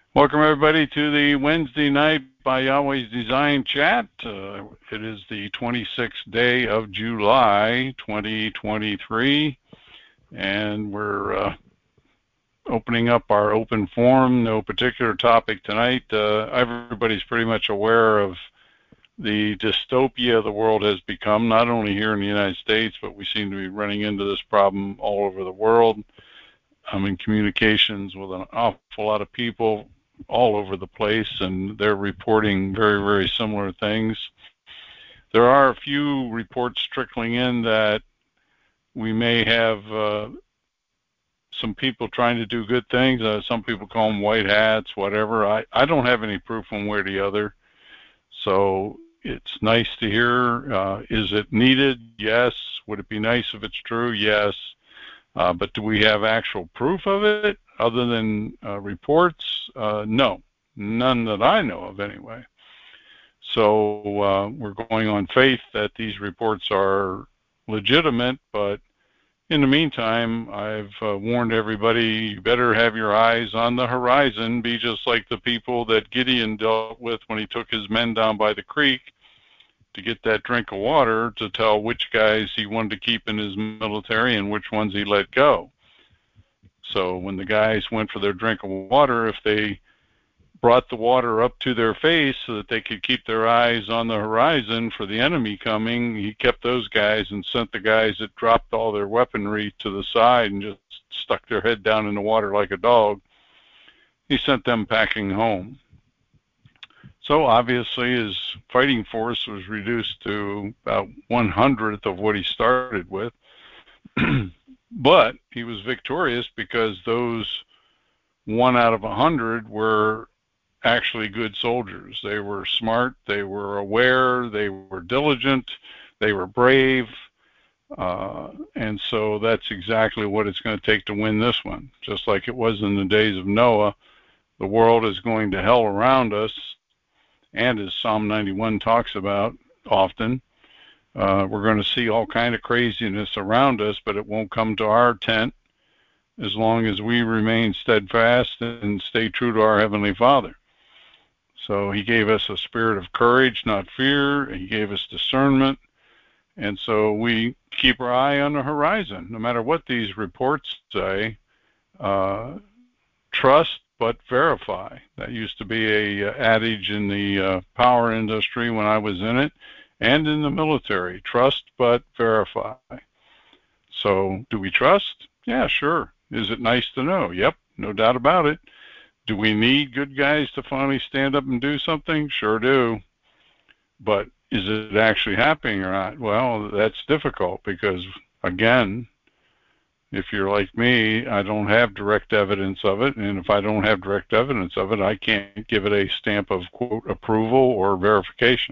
Welcome, everybody, to the Wednesday night by Yahweh's Design chat. It is the 26th day of July, 2023, and we're opening up our open forum. No particular topic tonight. Everybody's pretty much aware of the dystopia the world has become, not only here in the United States, but we seem to be running into this problem all over the world. I'm in communications with an awful lot of people all over the place, and they're reporting very, very similar things. There are a few reports trickling in that we may have some people trying to do good things. Some people call them white hats, whatever. I don't have any proof one way or the other. So it's nice to hear. Is it needed? Yes. Would it be nice if it's true? Yes. But do we have actual proof of it other than reports? No, none that I know of anyway. So we're going on faith that these reports are legitimate, but in the meantime, I've warned everybody, you better have your eyes on the horizon, be just like the people that Gideon dealt with when he took his men down by the creek to get that drink of water, to tell which guys he wanted to keep in his military and which ones he let go. So when the guys went for their drink of water, if they brought the water up to their face so that they could keep their eyes on the horizon for the enemy coming, he kept those guys and sent the guys that dropped all their weaponry to the side and just stuck their head down in the water like a dog. He sent them packing home. So obviously his fighting force was reduced to about 1/100th of what he started with. But he was victorious because those 1 out of 100 were actually good soldiers. They were smart, they were aware, they were diligent, they were brave. And so that's exactly what it's going to take to win this one. Just like it was in the days of Noah, the world is going to hell around us. And as Psalm 91 talks about often, we're going to see all kind of craziness around us, but it won't come to our tent as long as we remain steadfast and stay true to our Heavenly Father. So he gave us a spirit of courage, not fear. He gave us discernment. And so we keep our eye on the horizon, no matter what these reports say. Trust but verify. That used to be a adage in the power industry when I was in it, and in the military. Trust but verify. So do we trust? Yeah, sure. Is it nice to know? Yep, no doubt about it. Do we need good guys to finally stand up and do something? Sure do. But is it actually happening or not? Well, that's difficult because, again, if you're like me, I don't have direct evidence of it. And if I don't have direct evidence of it, I can't give it a stamp of, quote, approval or verification.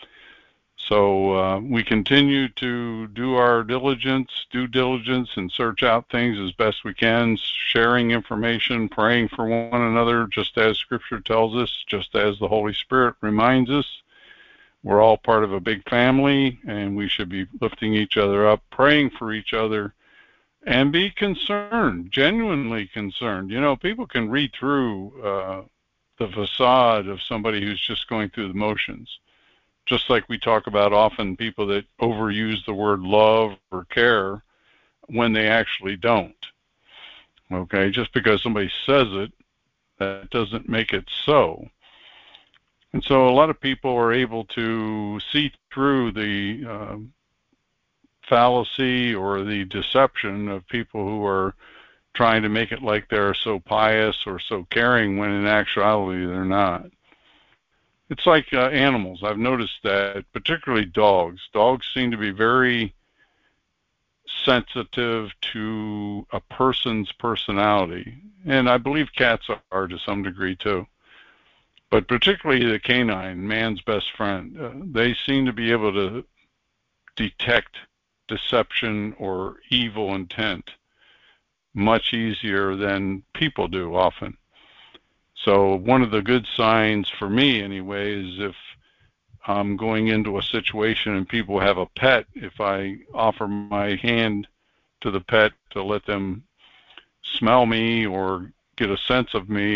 So we continue to do our due diligence, and search out things as best we can, sharing information, praying for one another, just as Scripture tells us, just as the Holy Spirit reminds us. We're all part of a big family, and we should be lifting each other up, praying for each other, and be concerned, genuinely concerned. You know, people can read through the facade of somebody who's just going through the motions. Just like we talk about often people that overuse the word love or care when they actually don't. Okay, just because somebody says it, that doesn't make it so. And so a lot of people are able to see through the fallacy or the deception of people who are trying to make it like they're so pious or so caring when in actuality they're not. It's like animals. I've noticed that, particularly dogs. Dogs seem to be very sensitive to a person's personality. And I believe cats are to some degree too. But particularly the canine, man's best friend, they seem to be able to detect deception or evil intent much easier than people do often. So one of the good signs for me anyway is if I'm going into a situation and people have a pet, if I offer my hand to the pet to let them smell me or get a sense of me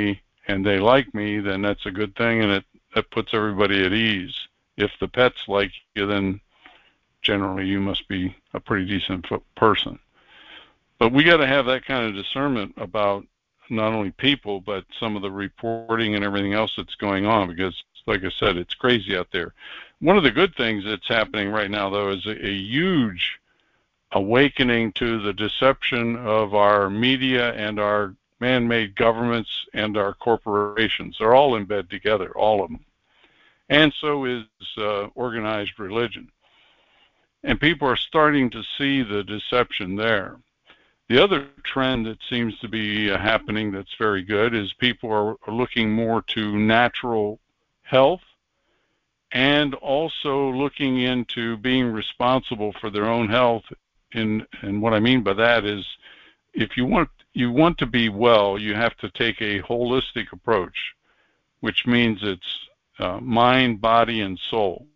and they like me, then that's a good thing, and it puts everybody at ease. If the pets like you, then generally you must be a pretty decent person. But we got to have that kind of discernment about not only people, but some of the reporting and everything else that's going on, because, like I said, it's crazy out there. One of the good things that's happening right now, though, is a huge awakening to the deception of our media and our man-made governments and our corporations. They're all in bed together, all of them. And so is organized religion. And people are starting to see the deception there. The other trend that seems to be happening that's very good is people are looking more to natural health and also looking into being responsible for their own health. And what I mean by that is, if you want to be well, you have to take a holistic approach, which means it's mind, body, and soul.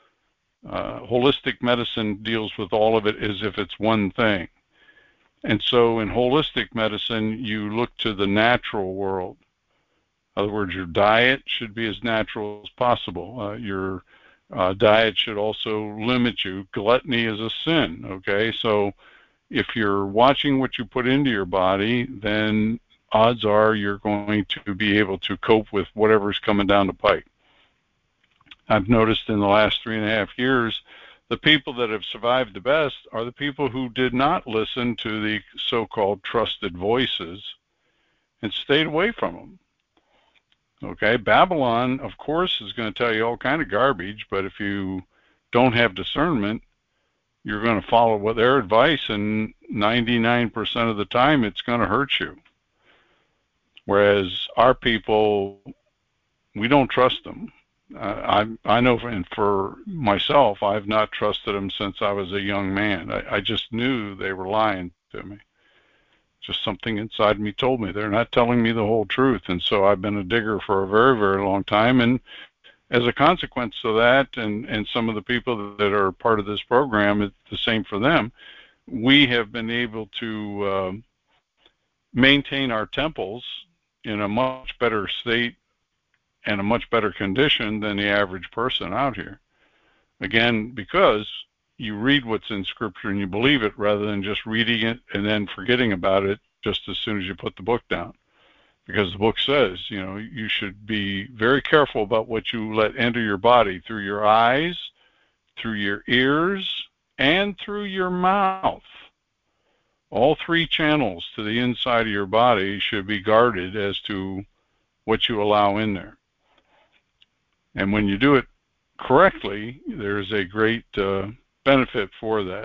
Holistic medicine deals with all of it as if it's one thing. And so in holistic medicine, you look to the natural world. In other words, your diet should be as natural as possible. Your diet should also limit you. Gluttony is a sin, okay? So if you're watching what you put into your body, then odds are you're going to be able to cope with whatever's coming down the pike. I've noticed in the last 3.5 years, the people that have survived the best are the people who did not listen to the so-called trusted voices and stayed away from them. Okay, Babylon, of course, is going to tell you all kind of garbage, but if you don't have discernment, you're going to follow what their advice, and 99% of the time, it's going to hurt you. Whereas our people, we don't trust them. I know, and for myself, I've not trusted them since I was a young man. I just knew they were lying to me. Just something inside me told me they're not telling me the whole truth. And so I've been a digger for a very, very long time. And as a consequence of that, and some of the people that are part of this program, it's the same for them. We have been able to maintain our temples in a much better state and a much better condition than the average person out here. Again, because you read what's in Scripture and you believe it rather than just reading it and then forgetting about it just as soon as you put the book down. Because the book says, you should be very careful about what you let enter your body through your eyes, through your ears, and through your mouth. All 3 channels to the inside of your body should be guarded as to what you allow in there. And when you do it correctly, there's a great benefit for that.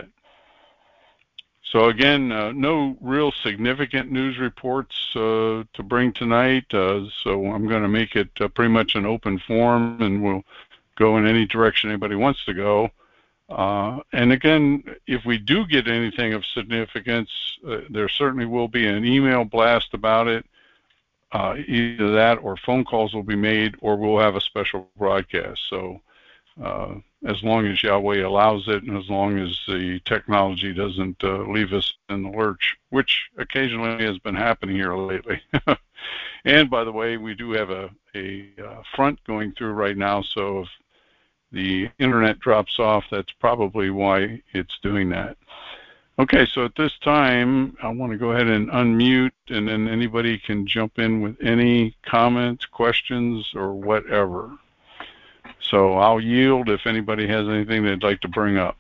So again, no real significant news reports to bring tonight, so I'm going to make it pretty much an open forum, and we'll go in any direction anybody wants to go. And again, if we do get anything of significance, there certainly will be an email blast about it. Either that or phone calls will be made, or we'll have a special broadcast. So as long as Yahweh allows it, and as long as the technology doesn't leave us in the lurch, which occasionally has been happening here lately. And by the way, we do have a front going through right now, so if the internet drops off, that's probably why it's doing that. Okay, so at this time, I want to go ahead and unmute, and then anybody can jump in with any comments, questions, or whatever. So I'll yield if anybody has anything they'd like to bring up.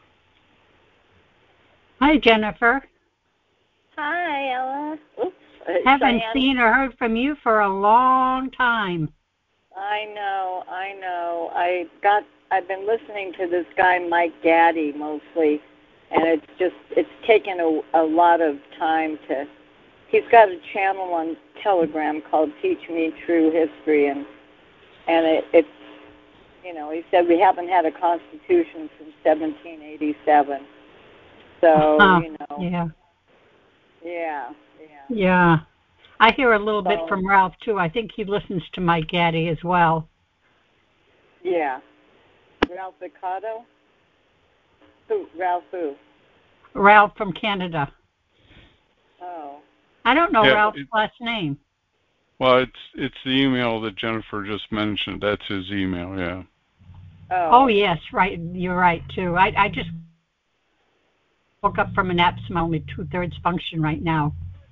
Hi, Jennifer. Hi, Ella. Oops. Haven't seen or heard from you for a long time. I know. I've been listening to this guy, Mike Gaddy, mostly. And it's taken a lot of time he's got a channel on Telegram called Teach Me True History, and it's, he said we haven't had a constitution since 1787. So, Yeah. I hear a little bit from Ralph, too. I think he listens to Mike Gaddy as well. Yeah. Ralph Picato? Ralph who? Ralph from Canada. Oh. I don't know Ralph's last name. Well, it's the email that Jennifer just mentioned. That's his email, yeah. Oh yes, right. You're right too. I just woke up from a nap, so I'm only 2/3 function right now.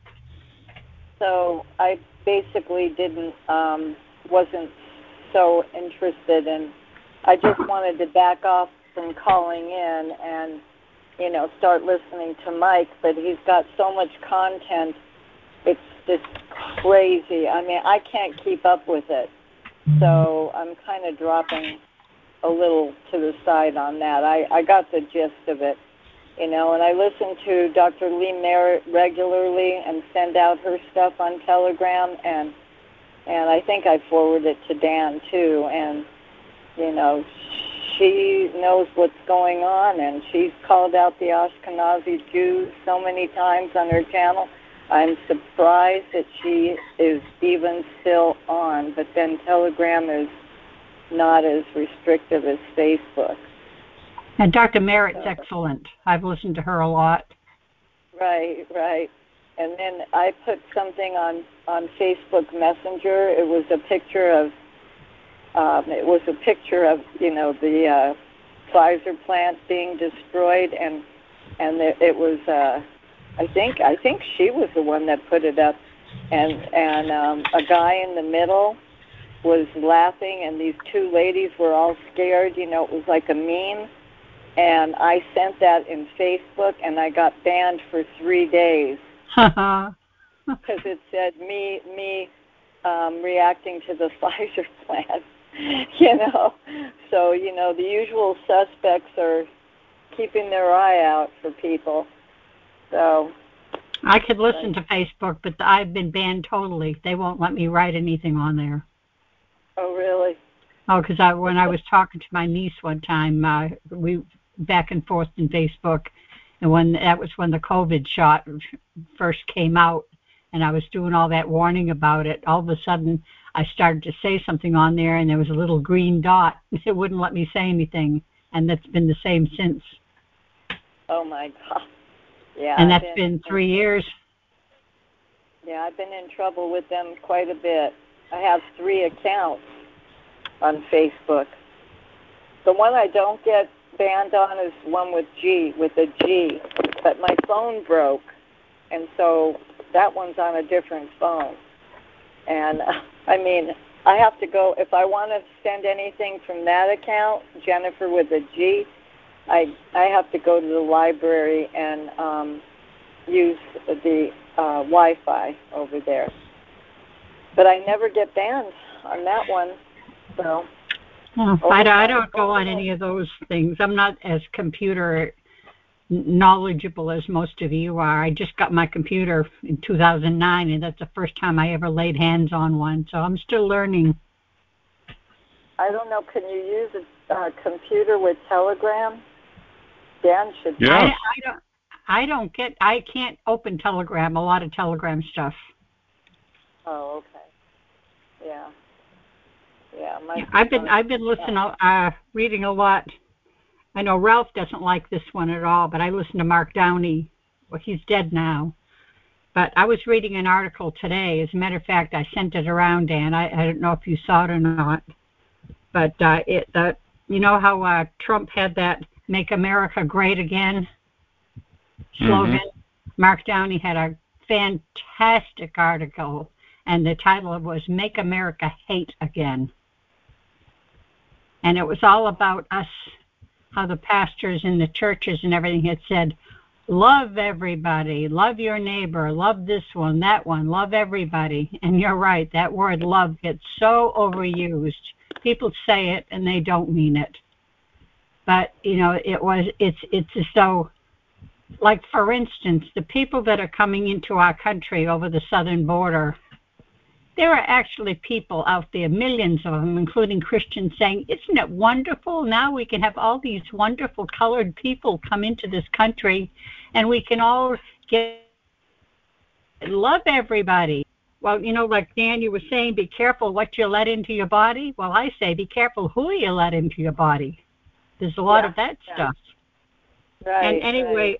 So I basically wasn't so interested, and I just wanted to back off from calling in and, start listening to Mike, but he's got so much content, it's just crazy. I mean, I can't keep up with it, so I'm kind of dropping a little to the side on that. I got the gist of it. And I listen to Dr. Lee Merritt regularly and send out her stuff on Telegram, and I think I forward it to Dan too. And she knows what's going on, and she's called out the Ashkenazi Jews so many times on her channel. I'm surprised that she is even still on, but then Telegram is not as restrictive as Facebook. And Dr. Merritt's excellent. I've listened to her a lot. Right. And then I put something on Facebook Messenger. It was a picture of the Pfizer plant being destroyed, and it was I think she was the one that put it up, and a guy in the middle was laughing, and these two ladies were all scared. It was like a meme. And I sent that in Facebook, and I got banned for 3 days because it said me reacting to the Pfizer plant. So the usual suspects are keeping their eye out for people. So I could listen to Facebook, but I've been banned totally. They won't let me write anything on there. Oh, really? Oh, because when I was talking to my niece one time, we back and forth in Facebook, and that was when the COVID shot first came out, and I was doing all that warning about it. All of a sudden, I started to say something on there, and there was a little green dot. It wouldn't let me say anything, and that's been the same since. Oh my God! Yeah. And that's been 3 years. Yeah, I've been in trouble with them quite a bit. I have 3 accounts on Facebook. The one I don't get banned on is one with a G, but my phone broke, and so that one's on a different phone. And I have to go, if I want to send anything from that account, Jennifer with a G, I have to go to the library and use the Wi-Fi over there. But I never get banned on that one, so. I don't go on any of those things. I'm not as computer knowledgeable as most of you are. I just got my computer in 2009, and that's the first time I ever laid hands on one, so I'm still learning. I don't know. Can you use a computer with Telegram? Dan should. Yeah. I can't open Telegram, a lot of Telegram stuff. Oh, okay. Yeah. Yeah, I've been listening, reading a lot. I know Ralph doesn't like this one at all, but I listen to Mark Downey. Well, he's dead now. But I was reading an article today. As a matter of fact, I sent it around, Dan. I don't know if you saw it or not. But you know how Trump had that "Make America Great Again" slogan? Mm-hmm. Mark Downey had a fantastic article, and the title was "Make America Hate Again." And it was all about us, how the pastors in the churches and everything had said, love everybody, love your neighbor, love this one, that one, love everybody. And you're right, that word love gets so overused. People say it and they don't mean it. But, it's as though, like, for instance, the people that are coming into our country over the southern border, there are actually people out there, millions of them, including Christians, saying, isn't it wonderful? Now we can have all these wonderful colored people come into this country, and we can all love everybody. Well, like Dan, you were saying, be careful what you let into your body. Well, I say be careful who you let into your body. There's a lot of that stuff. Right. And anyway,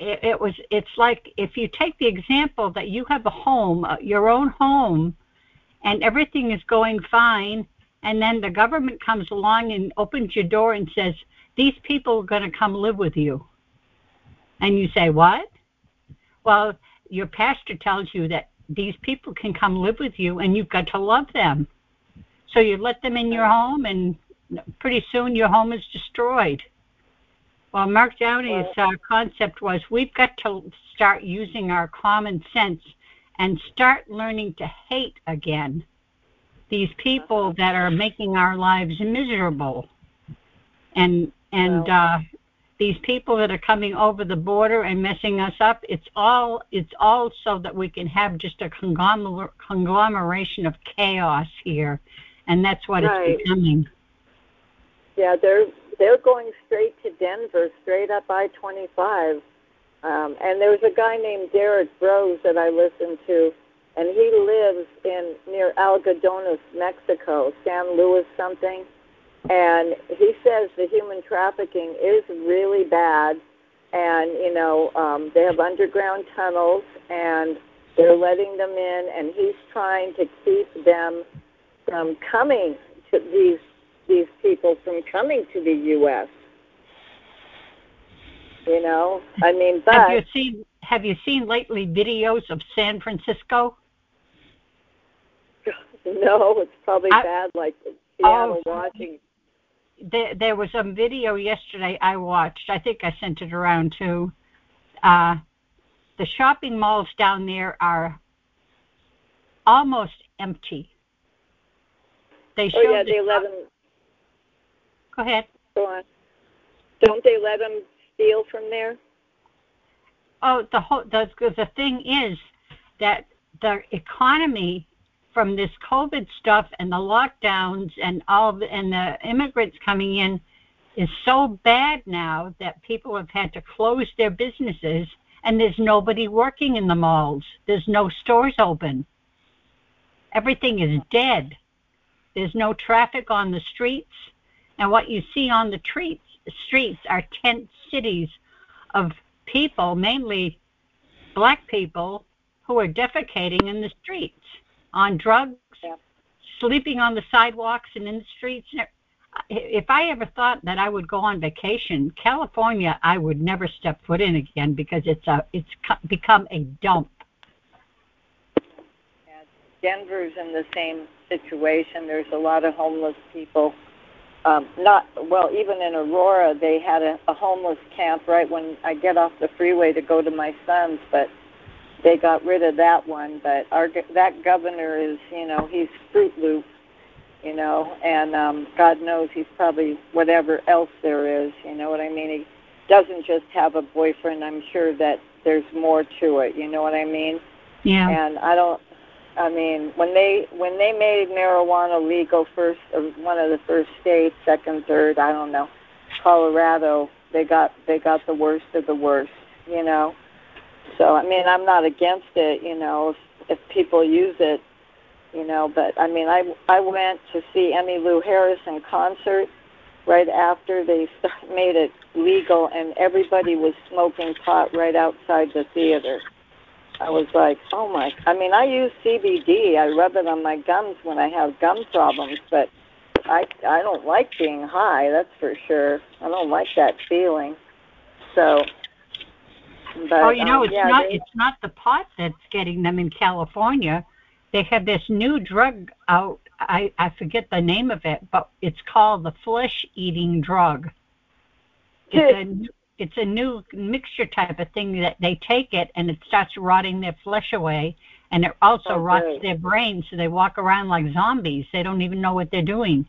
it's like if you take the example that you have a home, your own home, and everything is going fine, and then the government comes along and opens your door and says, these people are going to come live with you. And you say, what? Well, your pastor tells you that these people can come live with you, and you've got to love them. So you let them in your home, and pretty soon your home is destroyed. Well, Mark Downey's concept was we've got to start using our common sense and start learning to hate again these people that are making our lives miserable. And these people that are coming over the border and messing us up, it's all so that we can have just a conglomeration of chaos here. And that's what it's becoming. Yeah, they're going straight to Denver, straight up I-25. And there's a guy named Derek Rose that I listen to, and he lives near Algodones, Mexico, San Luis something. And he says the human trafficking is really bad, and, they have underground tunnels, and they're letting them in, and he's trying to keep them from coming to these people from coming to the U.S. But have you seen lately videos of San Francisco? No, it's probably bad, like Seattle, Washington. There was a video yesterday I watched. I think I sent it around too. The shopping malls down there are almost empty. They let them. Go ahead. Go on. Don't they let them steal from there? Oh, the thing is that the economy from this COVID stuff and the lockdowns and the immigrants coming in is so bad now that people have had to close their businesses, and there's nobody working in the malls. There's no stores open. Everything is dead. There's no traffic on the streets, and what you see on the streets are tent cities of people, mainly black people, who are defecating in the streets, on drugs, sleeping on the sidewalks and in the streets. If I ever thought that I would go on vacation, California, I would never step foot in again because it's become a dump. Denver's in the same situation. There's a lot of homeless people. Even in Aurora, they had a homeless camp right when I get off the freeway to go to my son's, but they got rid of that one. But that governor is, he's Fruit Loop, and God knows he's probably whatever else there is, you know what I mean? He doesn't just have a boyfriend. I'm sure that there's more to it, you know what I mean? Yeah. And when they made marijuana legal first, or one of the first states, second, third, I don't know, Colorado, they got the worst of the worst, So I'm not against it, if people use it, But I went to see Emmylou Harris in concert right after they made it legal, and everybody was smoking pot right outside the theater. I was like, oh my! I use CBD. I rub it on my gums when I have gum problems, but I don't like being high. That's for sure. I don't like that feeling. So. But, it's not the pot that's getting them in California. They have this new drug out. I forget the name of it, but it's called the flesh-eating drug. It's a new mixture type of thing that they take it, and it starts rotting their flesh away, and it also rots their brains, so they walk around like zombies. They don't even know what they're doing.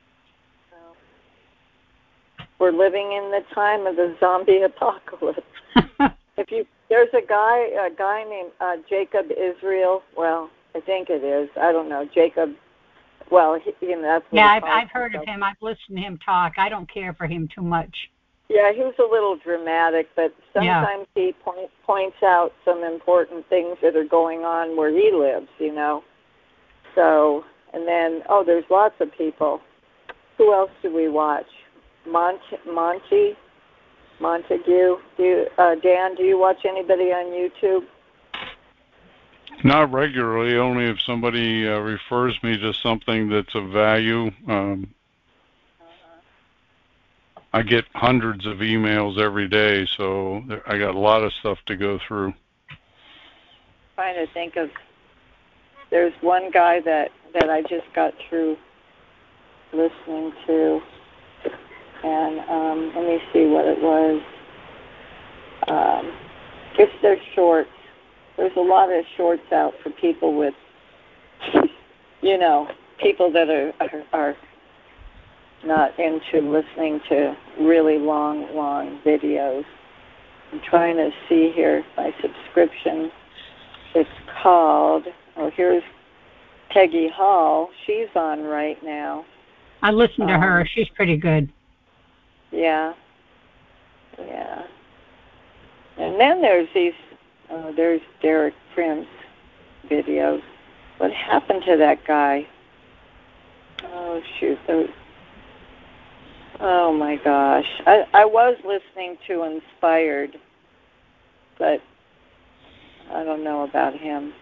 We're living in the time of the zombie apocalypse. There's a guy named Jacob Israel. Well, I think it is. I don't know. Jacob. Well, that's. Yeah, I've heard of him. I've listened to him talk. I don't care for him too much. Yeah, he was a little dramatic, but sometimes he points out some important things that are going on where he lives, So, and then, there's lots of people. Who else do we watch? Montague. Dan, do you watch anybody on YouTube? Not regularly, only if somebody refers me to something that's of value. I get hundreds of emails every day, so I got a lot of stuff to go through. Trying to think of, there's one guy that I just got through listening to, and let me see what it was. It's their shorts. There's a lot of shorts out for people with, people that are not into listening to really long videos. I'm trying to see here my subscription. It's called, here's Peggy Hall. She's on right now. I listened to her. She's pretty good. Yeah. And then there's there's Derek Prince videos. What happened to that guy? Oh, shoot. Oh, my gosh. I was listening to Inspired, but I don't know about him.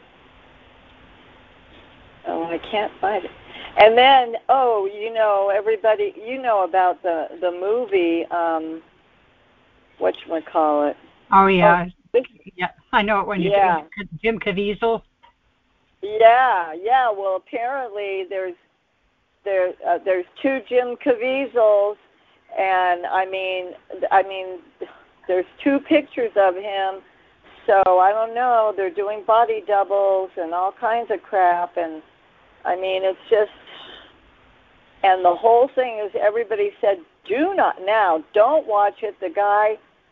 Oh, I can't find it. And then, everybody, about the movie, whatchamacallit. Oh, yeah. Yeah, I know it when you Jim Caviezel. Yeah. Well, apparently there's two Jim Caviezel's, and I mean, there's two pictures of him. So I don't know. They're doing body doubles and all kinds of crap, and I mean, it's just, and the whole thing is everybody said, don't watch it. The guy,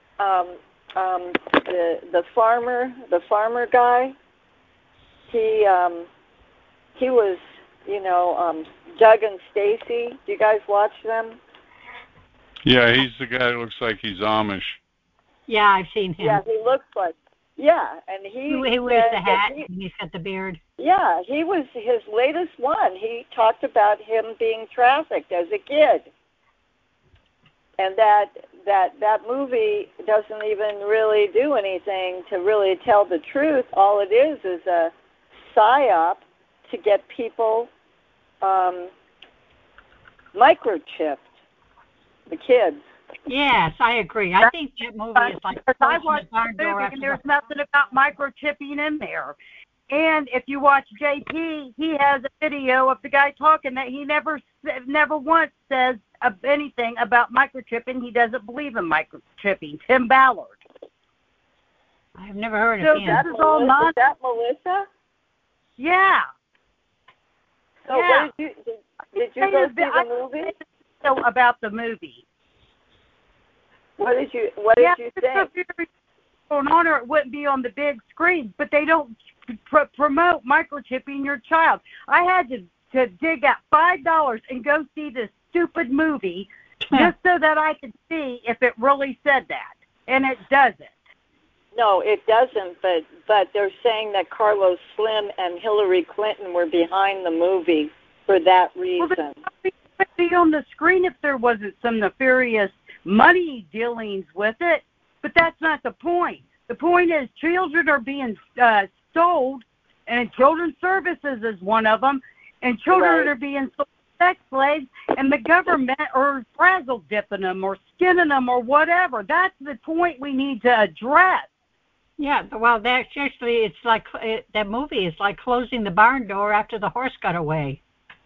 the farmer guy, he was, Doug and Stacy. Do you guys watch them? Yeah, he's the guy that looks like he's Amish. Yeah, I've seen him. Yeah, he looks like. Yeah, and he wears the hat and he's got the beard. Yeah, he was his latest one. He talked about him being trafficked as a kid, and that movie doesn't even really do anything to really tell the truth. All it is a psyop to get people microchipped, the kids. Yes, I agree. I think that movie is like I watched the movie and there's nothing about microchipping in there. And if you watch JP, he has a video of the guy talking that he never once says anything about microchipping. He doesn't believe in microchipping. Tim Ballard. I've never heard of him. Is that Melissa? Yeah. So yeah. Did you go see the movie? So about the movie. What did you think? On honor, it wouldn't be on the big screen, but they don't promote microchipping your child. I had to dig out $5 and go see this stupid movie just so that I could see if it really said that, and it doesn't. No, it doesn't. But they're saying that Carlos Slim and Hillary Clinton were behind the movie for that reason. Well, it would be on the screen if there wasn't some nefarious money dealings with it, but that's not the point. The point is children are being sold, and children's services is one of them, and children are being sold sex slaves, and the government are frazzle dipping them or skinning them or whatever. That's the point we need to address. Yeah, well, that's actually, it's like, that movie is like closing the barn door after the horse got away.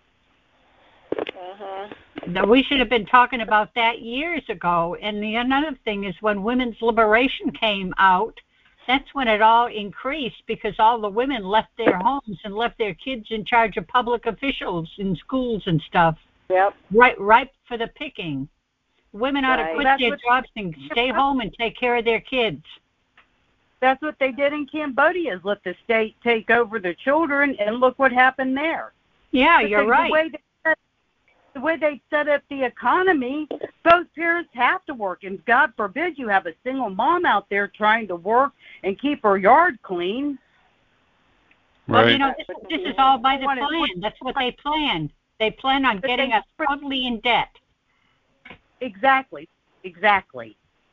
We should have been talking about that years ago. And another thing is when women's liberation came out, that's when it all increased because all the women left their homes and left their kids in charge of public officials in schools and stuff. Yep. Right for the picking. Women ought to quit their jobs and stay home and take care of their kids. That's what they did in Cambodia, is let the state take over the children, and look what happened there. Yeah, you're right. The way they set up the economy, both parents have to work, and God forbid you have a single mom out there trying to work and keep her yard clean. Right. Well, this is all by the plan. That's what they planned. They plan on getting us totally in debt. Exactly. It's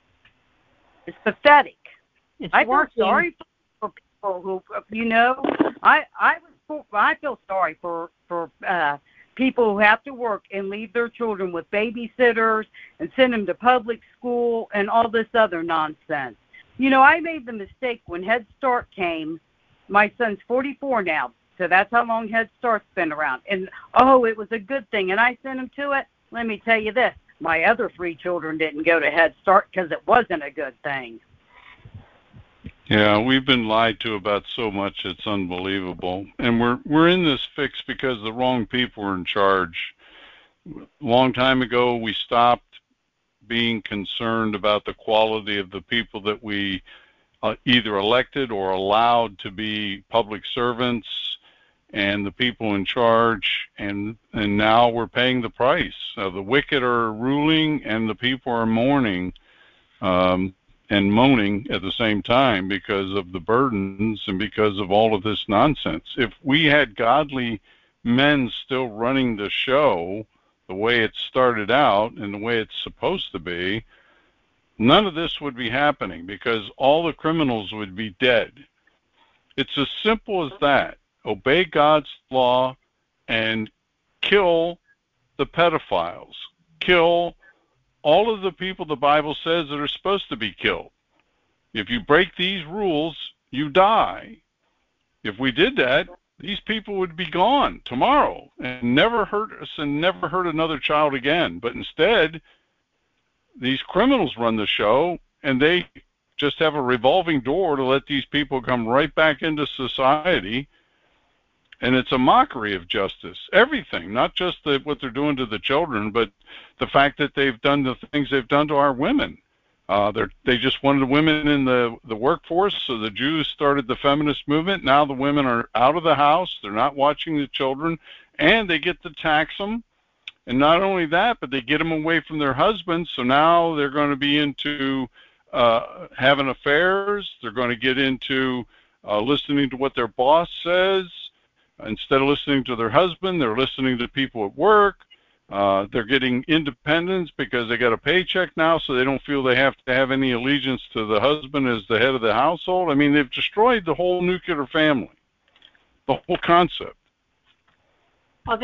pathetic. It's I feel working. sorry for people who, I feel sorry for people who have to work and leave their children with babysitters and send them to public school and all this other nonsense. You know, I made the mistake when Head Start came. My son's 44 now, so that's how long Head Start's been around. And, it was a good thing, and I sent him to it. Let me tell you this. My other 3 children didn't go to Head Start because it wasn't a good thing. Yeah, we've been lied to about so much, it's unbelievable. And we're in this fix because the wrong people are in charge. A long time ago, we stopped being concerned about the quality of the people that we either elected or allowed to be public servants and the people in charge, and now we're paying the price. The wicked are ruling and the people are mourning and moaning at the same time because of the burdens and because of all of this nonsense. If we had godly men still running the show the way it started out and the way it's supposed to be, none of this would be happening because all the criminals would be dead. It's as simple as that. Obey God's law and kill the pedophiles. Kill all of the people the Bible says that are supposed to be killed. If you break these rules, you die. If we did that, these people would be gone tomorrow and never hurt us and never hurt another child again. But instead, these criminals run the show, and they just have a revolving door to let these people come right back into society. And it's a mockery of justice. Everything, not just what they're doing to the children, but the fact that they've done the things they've done to our women. They just wanted women in the workforce, so the Jews started the feminist movement. Now the women are out of the house. They're not watching the children, and they get to tax them. And not only that, but they get them away from their husbands, so now they're going to be into having affairs. They're going to get into listening to what their boss says. Instead of listening to their husband, they're listening to people at work. They're getting independence because they got a paycheck now, so they don't feel they have to have any allegiance to the husband as the head of the household. I mean, they've destroyed the whole nuclear family, the whole concept. Well,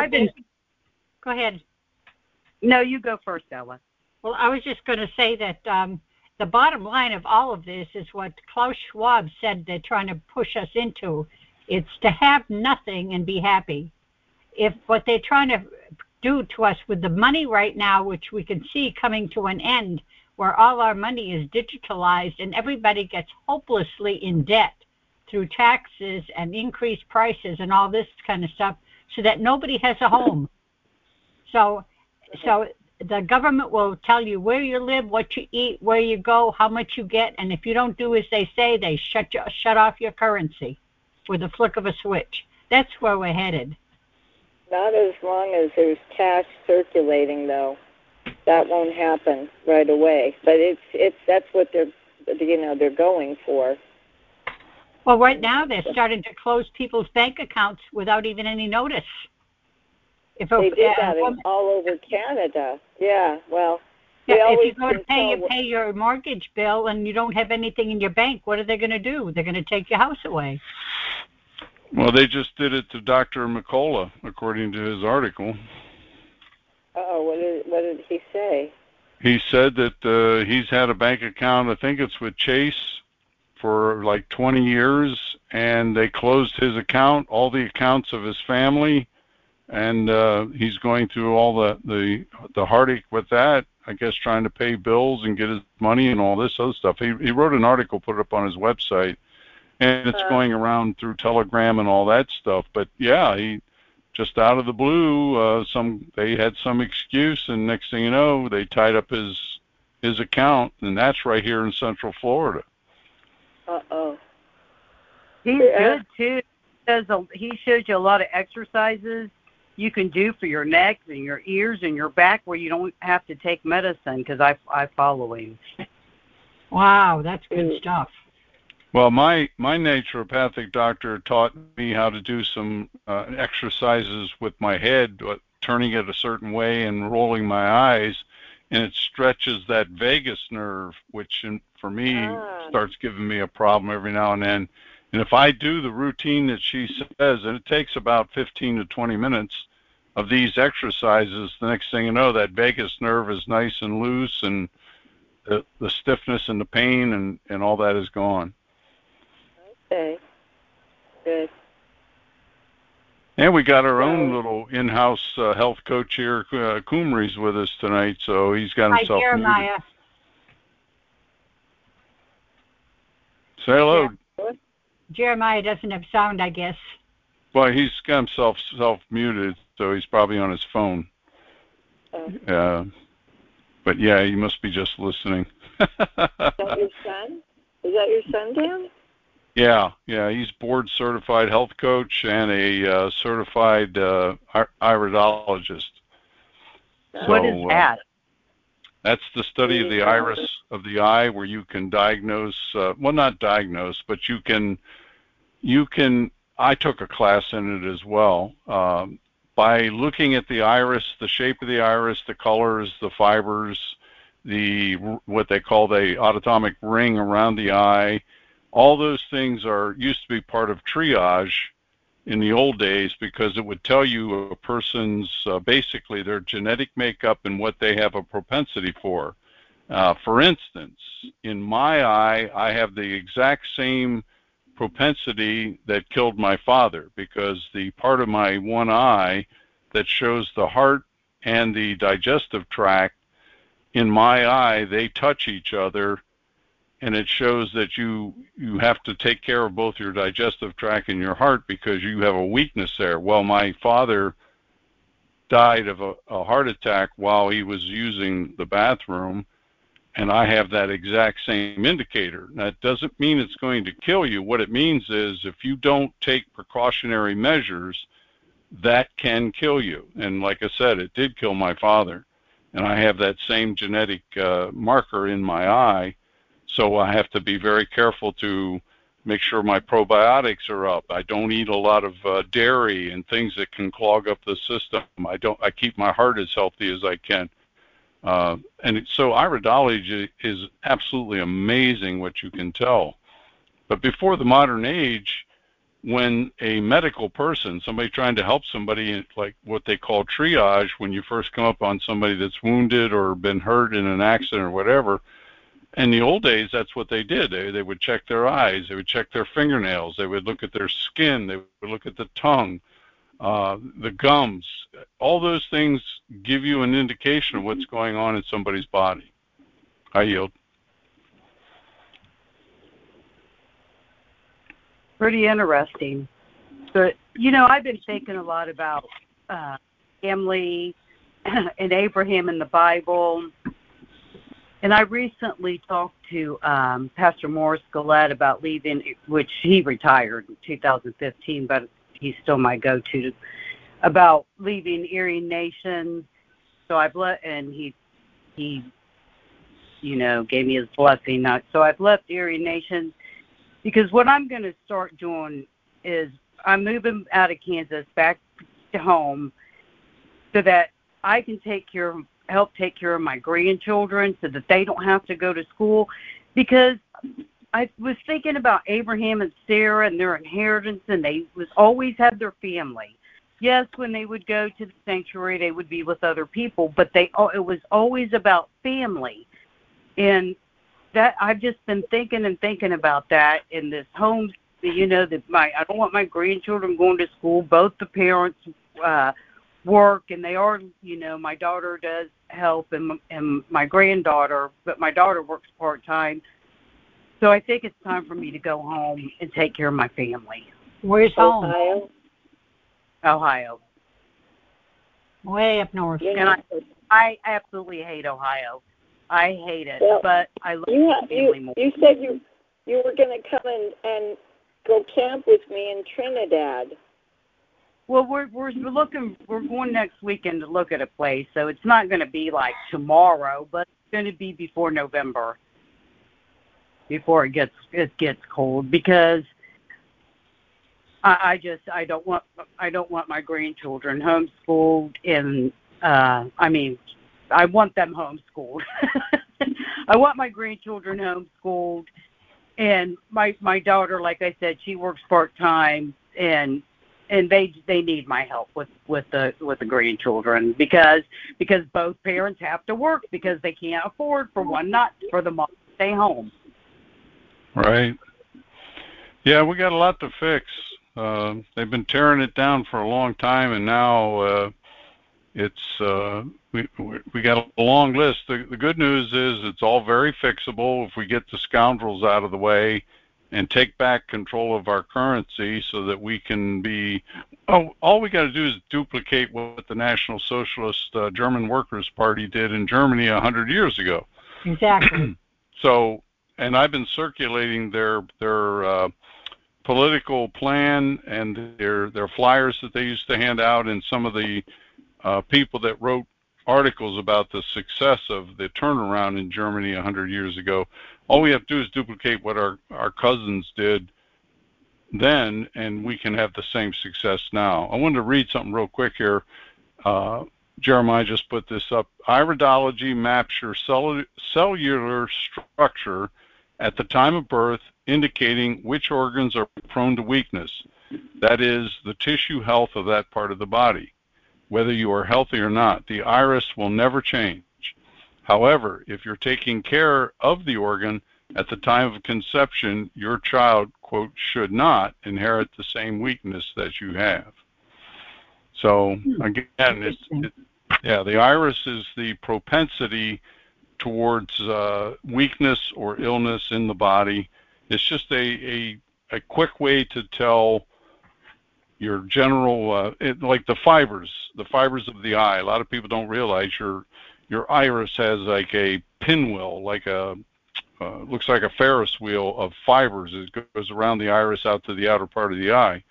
Go ahead. No, you go first, Ella. Well, I was just going to say that the bottom line of all of this is what Klaus Schwab said they're trying to push us into. It's to have nothing and be happy. If what they're trying to do to us with the money right now, which we can see coming to an end, where all our money is digitalized and everybody gets hopelessly in debt through taxes and increased prices and all this kind of stuff, so that nobody has a home. So the government will tell you where you live, what you eat, where you go, how much you get, and if you don't do as they say, they shut off your currency with a flick of a switch. That's where we're headed. Not as long as there's cash circulating, though. That won't happen right away. But that's what they're going for. Well, right now they're starting to close people's bank accounts without even any notice. They did that all over Canada. Yeah, well, if you go to pay your mortgage bill and you don't have anything in your bank, what are they going to do? They're going to take your house away. Well, they just did it to Dr. McCullough, according to his article. What did he say? He said that he's had a bank account, I think it's with Chase, for like 20 years, and they closed his account, all the accounts of his family, and he's going through all the heartache with that, I guess, trying to pay bills and get his money and all this other stuff. He wrote an article, put it up on his website, and it's going around through Telegram and all that stuff. But yeah, he just out of the blue, they had some excuse, and next thing you know, they tied up his account, and that's right here in Central Florida. He's good too. He shows you a lot of exercises you can do for your neck and your ears and your back where you don't have to take medicine, because I follow him. Wow, that's good stuff. Well, my naturopathic doctor taught me how to do some exercises with my head, turning it a certain way and rolling my eyes, and it stretches that vagus nerve, which for me starts giving me a problem every now and then. And if I do the routine that she says, and it takes about 15 to 20 minutes of these exercises, the next thing you know, that vagus nerve is nice and loose, and the stiffness and the pain and all that is gone. Okay. Good. And we got our own little in-house health coach here, Kumri's with us tonight, so he's got himself Hi, Jeremiah. muted. Say hello. Jeremiah doesn't have sound, I guess. Well, he's got himself self-muted, so he's probably on his phone. But yeah, he must be just listening. Is that your son? Is that your son, Dan? Yeah, he's board certified health coach and a certified iridologist. What is that? That's the study of the iris of the eye, where you can diagnose, well, not diagnose, but you can, I took a class in it as well. By looking at the iris, the shape of the iris, the colors, the fibers, what they call the autotomic ring around the eye, all those things used to be part of triage in the old days, because it would tell you a person's basically their genetic makeup and what they have a propensity for. For instance, in my eye, I have the exact same propensity that killed my father, because the part of my one eye that shows the heart and the digestive tract, in my eye, they touch each other, and it shows that you have to take care of both your digestive tract and your heart because you have a weakness there. Well, my father died of a heart attack while he was using the bathroom, and I have that exact same indicator. That doesn't mean it's going to kill you. What it means is if you don't take precautionary measures, that can kill you. And like I said, it did kill my father, and I have that same genetic marker in my eye. So I have to be very careful to make sure my probiotics are up. I don't eat a lot of dairy and things that can clog up the system. I keep my heart as healthy as I can. So iridology is absolutely amazing what you can tell. But before the modern age, when a medical person, somebody trying to help somebody, like what they call triage, when you first come up on somebody that's wounded or been hurt in an accident or whatever, in the old days, that's what they did. They would check their eyes, they would check their fingernails, they would look at their skin, they would look at the tongue, the gums. All those things give you an indication of what's going on in somebody's body. I yield. Pretty interesting. But, I've been thinking a lot about family and Abraham in the Bible. And I recently talked to Pastor Morris Gillette about leaving, which he retired in 2015, but he's still my go-to, about leaving Erie Nation. So and he gave me his blessing. So I've left Erie Nation because what I'm going to start doing is I'm moving out of Kansas back to home so that I can help take care of my grandchildren so that they don't have to go to school, because I was thinking about Abraham and Sarah and their inheritance, and they always had their family. Yes, when they would go to the sanctuary, they would be with other people, but it was always about family. And that I've just been thinking about that in this home. I don't want my grandchildren going to school. Both the parents work, and they are, my daughter does help, and my granddaughter, but my daughter works part-time. So I think it's time for me to go home and take care of my family. Where's home? Ohio. Way up north. And I absolutely hate Ohio. I hate it, but I love my family more. You said you were going to come and go camp with me in Trinidad. Well, we're going next weekend to look at a place, so it's not going to be like tomorrow, but it's going to be before November, before it gets cold, because I don't want my grandchildren homeschooled, and I want them homeschooled. I want my grandchildren homeschooled And my daughter, like I said, she works part-time, and they need my help with the grandchildren because both parents have to work because they can't afford for the mom to stay home. Right. Yeah, we got a lot to fix. They've been tearing it down for a long time, and now we got a long list. The good news is it's all very fixable if we get the scoundrels out of the way and take back control of our currency so that we can be. Oh, all we got to do is duplicate what the National Socialist German Workers' Party did in Germany 100 years ago. Exactly. So, and I've been circulating their political plan and their flyers that they used to hand out, and some of the people that wrote articles about the success of the turnaround in Germany 100 years ago. All we have to do is duplicate what our cousins did then, and we can have the same success now. I wanted to read something real quick here. Jeremiah just put this up. Iridology maps your cellular structure at the time of birth, indicating which organs are prone to weakness. That is, the tissue health of that part of the body. Whether you are healthy or not, the iris will never change. However, if you're taking care of the organ at the time of conception, your child, quote, should not inherit the same weakness that you have. So again, the iris is the propensity towards weakness or illness in the body. It's just a quick way to tell your general, like the fibers of the eye. A lot of people don't realize your iris has like a pinwheel, like looks like a Ferris wheel of fibers. It goes around the iris out to the outer part of the eye.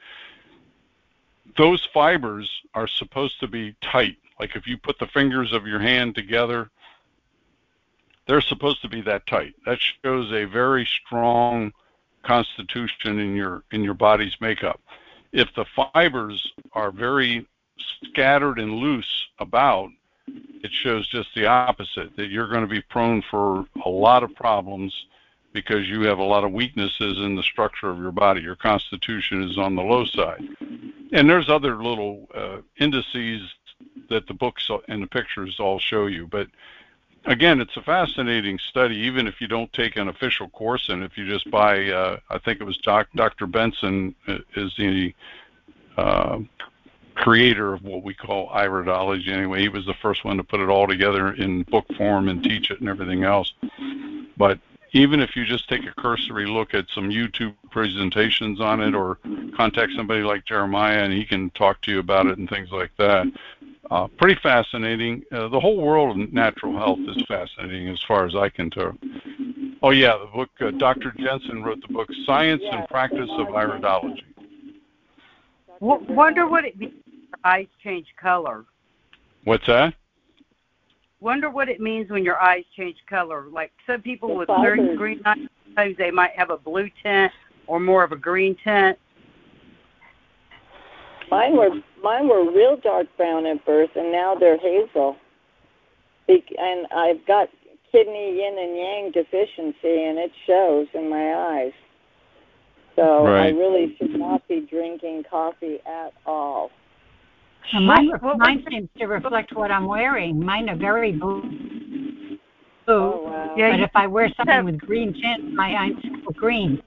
Those fibers are supposed to be tight. Like if you put the fingers of your hand together, they're supposed to be that tight. That shows a very strong constitution in your body's makeup. If the fibers are very scattered and loose about, it shows just the opposite, that you're going to be prone for a lot of problems because you have a lot of weaknesses in the structure of your body. Your constitution is on the low side. And there's other little indices that the books and the pictures all show you. But again, it's a fascinating study, even if you don't take an official course in it. If you just buy, I think it was Dr. Benson is the creator of what we call iridology anyway. He was the first one to put it all together in book form and teach it and everything else. But even if you just take a cursory look at some YouTube presentations on it, or contact somebody like Jeremiah and he can talk to you about it and things like that. Pretty fascinating. The whole world of natural health is fascinating as far as I can tell. Oh yeah, the book, Dr. Jensen wrote the book Science and Practice of Iridology. Wonder what it means when your eyes change color. What's that? Wonder what it means when your eyes change color. Like some people with green eyes, sometimes they might have a blue tint or more of a green tint. Mine were real dark brown at birth, and now they're hazel. And I've got kidney yin and yang deficiency, and it shows in my eyes. So right. I really should not be drinking coffee at all. Mine seems to reflect what I'm wearing. Mine are very blue. Oh, wow. But if I wear something with green tint, my eyes are green.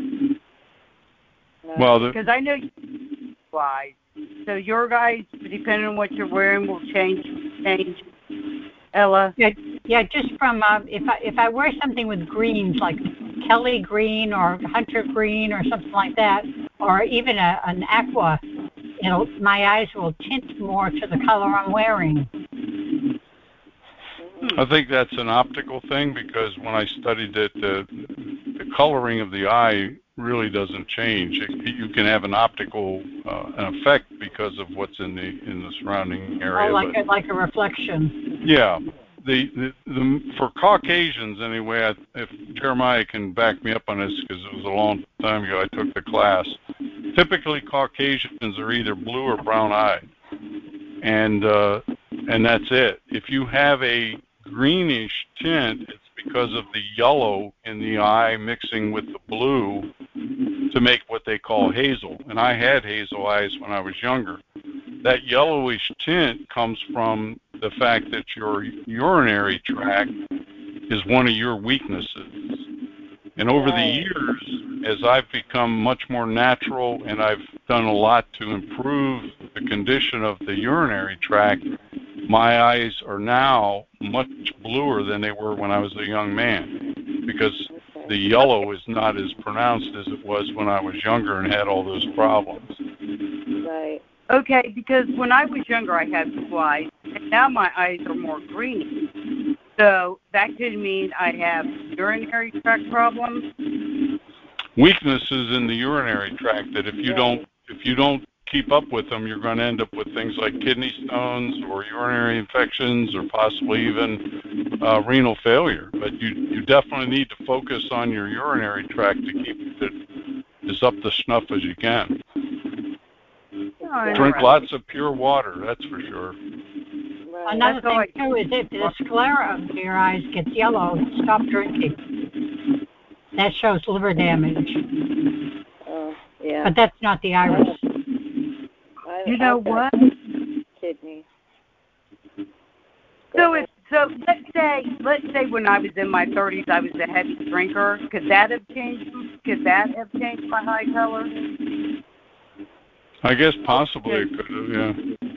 Well, because I know you eyes. So your eyes, depending on what you're wearing, will change. Ella? Yeah, just from if I wear something with greens like Kelly green or hunter green or something like that, or even an aqua, my eyes will tint more to the color I'm wearing. I think that's an optical thing, because when I studied it, the coloring of the eye really doesn't change. You can have an optical an effect because of what's in the surrounding area. Oh, like a reflection. Yeah. For Caucasians anyway, if Jeremiah can back me up on this, because it was a long time ago I took the class. Typically, Caucasians are either blue or brown-eyed, and that's it. If you have a greenish tint, it's because of the yellow in the eye mixing with the blue to make what they call hazel. And I had hazel eyes when I was younger. That yellowish tint comes from the fact that your urinary tract is one of your weaknesses. And over the years, as I've become much more natural and I've done a lot to improve the condition of the urinary tract, my eyes are now much bluer than they were when I was a young man, because the yellow is not as pronounced as it was when I was younger and had all those problems. Right. Okay, because when I was younger, I had blue eyes, and now my eyes are more green. So that could mean I have urinary tract problems. Weaknesses in the urinary tract that if you don't keep up with them, you're going to end up with things like kidney stones or urinary infections or possibly even renal failure. But you definitely need to focus on your urinary tract to keep it as up to snuff as you can. Drink lots of pure water, that's for sure. Right. Another thing, too, is if the sclera of your eyes gets yellow, stop drinking. That shows liver damage. Yeah. But that's not the iris. You know what? Kidney. So let's say when I was in my 30s, I was a heavy drinker. Could that have changed my eye color? I guess possibly it could have, yeah.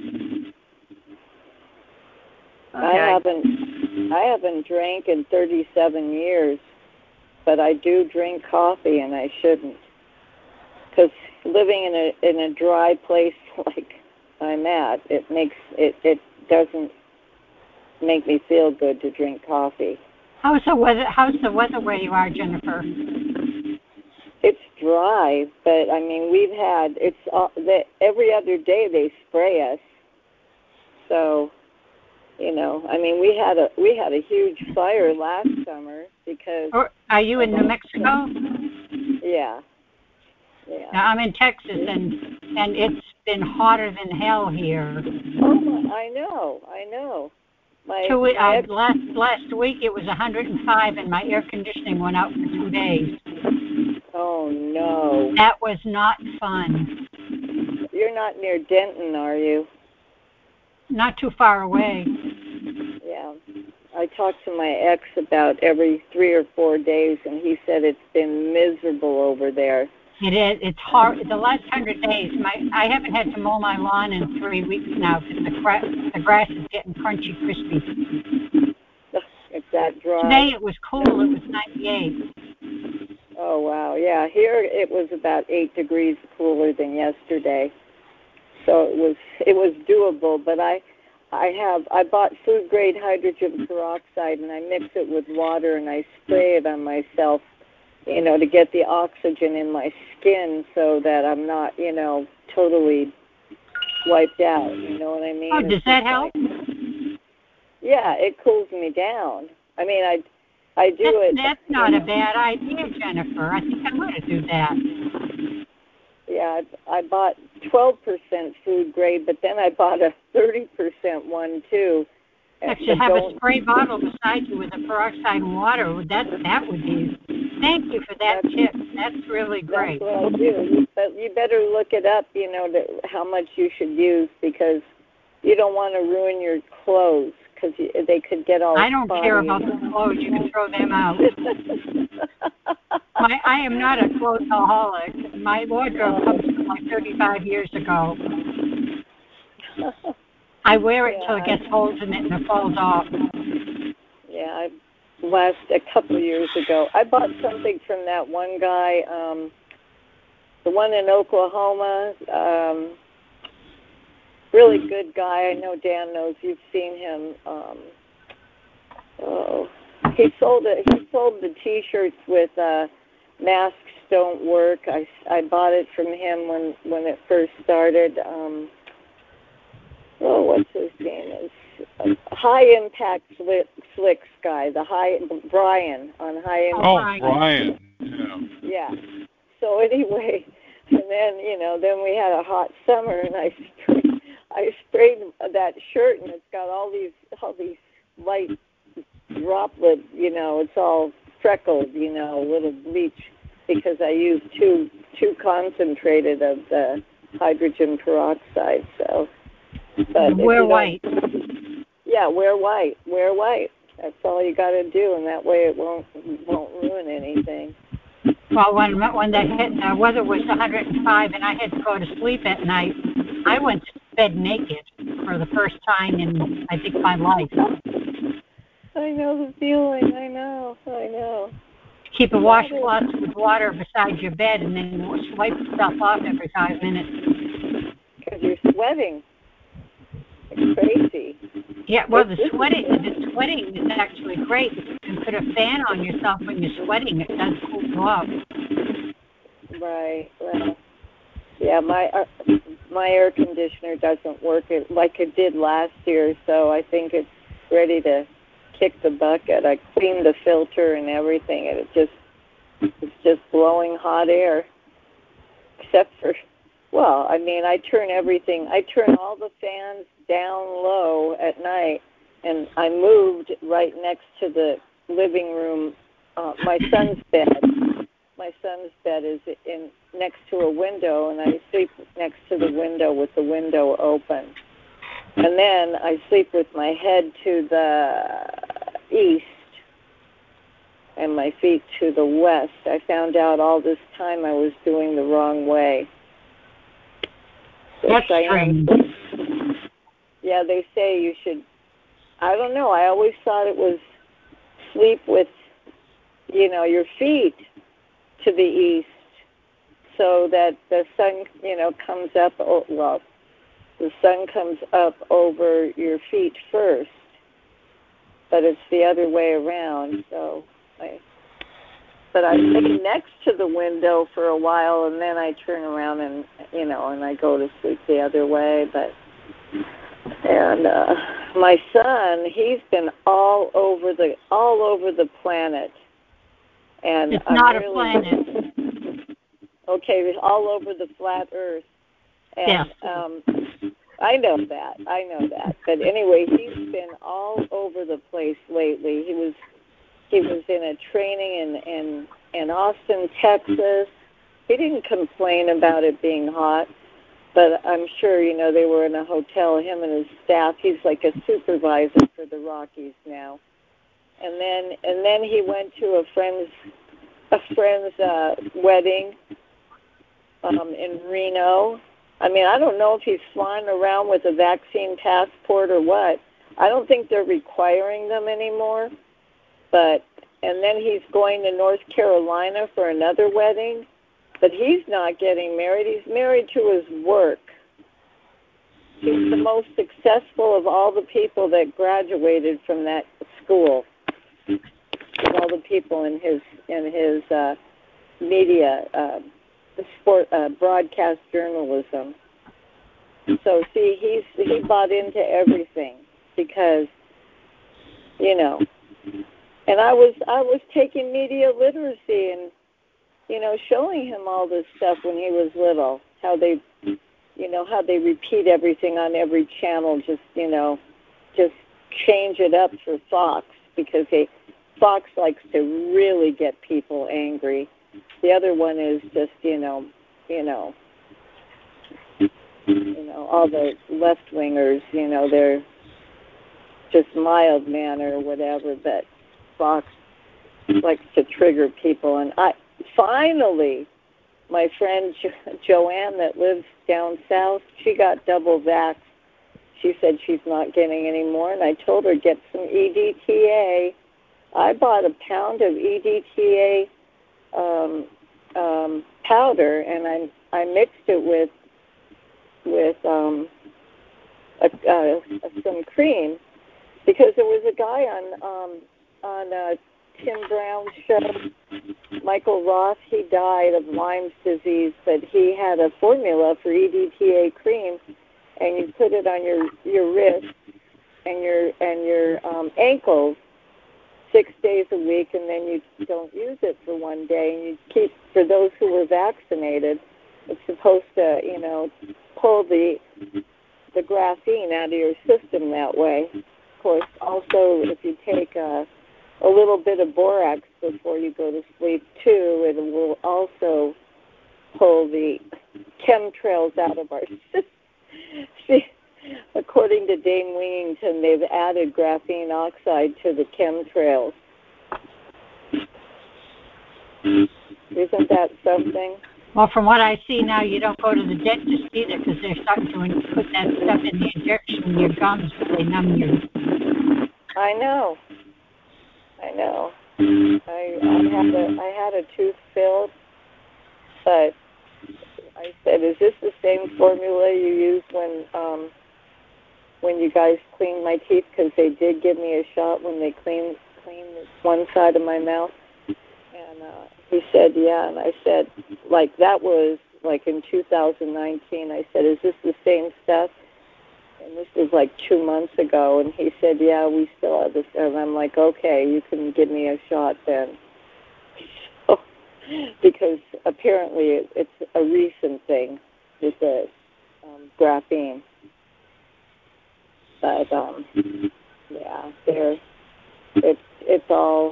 Okay. I haven't drank in 37 years, but I do drink coffee, and I shouldn't, because living in a dry place like I'm at, it doesn't make me feel good to drink coffee. How's the weather where you are, Jennifer? It's dry, but I mean every other day they spray us. So, I mean we had a huge fire last summer because. Are you in New Mexico? Yeah. Now, I'm in Texas, and it's been hotter than hell here. Oh, I know. Last week it was 105, and my air conditioning went out for 2 days. Oh, no. That was not fun. You're not near Denton, are you? Not too far away. Yeah. I talked to my ex about every 3 or 4 days, and he said it's been miserable over there. It is. It's hard. The last 100 days, I haven't had to mow my lawn in 3 weeks now because the grass is getting crunchy, crispy. It's that dry. Today it was cool. It was 98. Oh, wow. Yeah, here it was about 8 degrees cooler than yesterday. So it was doable, but I bought food grade hydrogen peroxide, and I mix it with water and I spray it on myself, to get the oxygen in my skin so that I'm not, totally wiped out. You know what I mean? Oh, does that help? Yeah, it cools me down. I mean, I do it. That's not a bad idea, Jennifer. I think I'm going to do that. Yeah, I bought 12% food grade, but then I bought a 30% one too. Actually, have a spray bottle beside you with a peroxide and water. That would be. Thank you for that tip. That's really great. That's what I'll do. But you better look it up, how much you should use, because you don't want to ruin your clothes, because they could get all. I don't care about the clothes. You can throw them out. I am not a clothesaholic. My wardrobe comes from like 35 years ago. I wear it till it gets holes in it and it falls off. Yeah, a couple of years ago, I bought something from that one guy, the one in Oklahoma. Really good guy. I know Dan knows. You've seen him. He sold the T-shirts with masks don't work. I bought it from him when it first started. What's his name? Is High Impact Slicks guy. Brian on High Impact. Oh, Brian. Yeah. So anyway, and then we had a hot summer, and I sprayed that shirt, and it's got all these light droplet, it's all freckled, a little bleach, because I use too concentrated of the hydrogen peroxide. So, but wear white. Yeah, wear white. Wear white. That's all you got to do, and that way it won't ruin anything. Well, when the weather was 105 and I had to go to sleep at night, I went to bed naked for the first time in, I think, my life. I know the feeling. I know. Keep a washcloth with water beside your bed and then wipe yourself off every 5 minutes. Because you're sweating. It's crazy. Yeah, well, the sweating is actually great. You can put a fan on yourself when you're sweating. It does cool you off. Right. Well, yeah, my air conditioner doesn't work like it did last year, so I think it's ready to kick the bucket. I cleaned the filter and everything, and it's just blowing hot air. Except for, well, I mean, I turn all the fans down low at night, and I moved right next to the living room. My son's bed is next to a window, and I sleep next to the window with the window open. And then I sleep with my head to the east and my feet to the west. I found out all this time I was doing the wrong way. That's strange. Yeah, they say you should, I don't know, I always thought it was sleep with, your feet to the east so that the sun, comes up, the sun comes up over your feet first, but it's the other way around. So but I lay next to the window for a while, and then I turn around and and I go to sleep the other way. And my son, he's been all over the planet, and it's not a planet. Okay, all over the flat Earth. And, yeah. I know that. But anyway, he's been all over the place lately. He was in a training in Austin, Texas. He didn't complain about it being hot, but I'm sure, they were in a hotel, him and his staff. He's like a supervisor for the Rockies now. And then he went to a friend's wedding in Reno. I mean, I don't know if he's flying around with a vaccine passport or what. I don't think they're requiring them anymore. And then he's going to North Carolina for another wedding, but he's not getting married. He's married to his work. He's the most successful of all the people that graduated from that school. Of all the people in his media, broadcast journalism. So see, he bought into everything because, and I was taking media literacy and, showing him all this stuff when he was little, how they repeat everything on every channel, just change it up for Fox because Fox likes to really get people angry. The other one is just, all the left-wingers, they're just mild-mannered or whatever, but Fox likes to trigger people. And finally, my friend Joanne that lives down south, she got double vaxxed. She said she's not getting any more, and I told her, get some EDTA. I bought a pound of EDTA powder, and I mixed it with some cream, because there was a guy on Tim Brown's show, Michael Roth. He died of Lyme's disease, but he had a formula for EDTA cream, and you put it on your wrist and your ankles 6 days a week, and then you don't use it for one day, and you keep, for those who were vaccinated, it's supposed to, pull the graphene out of your system that way. Of course, also, if you take a little bit of borax before you go to sleep too. It will also pull the chemtrails out of our system. See, according to Dane Wingington, they've added graphene oxide to the chemtrails. Isn't that something? Well, from what I see now, you don't go to the dentist either because they're starting to put that stuff in the injection in your gums so they numb you. I know. I had a tooth filled, but I said, "Is this the same formula you use when you guys cleaned my teeth?" Because they did give me a shot when they cleaned one side of my mouth. And he said, "Yeah." And I said, "Like that was like in 2019." I said, "Is this the same stuff?" And this was like 2 months ago. And he said, "Yeah, we still have this." And I'm like, "Okay, you can give me a shot then." So, because apparently it's a recent thing with the graphene. But yeah, it's all.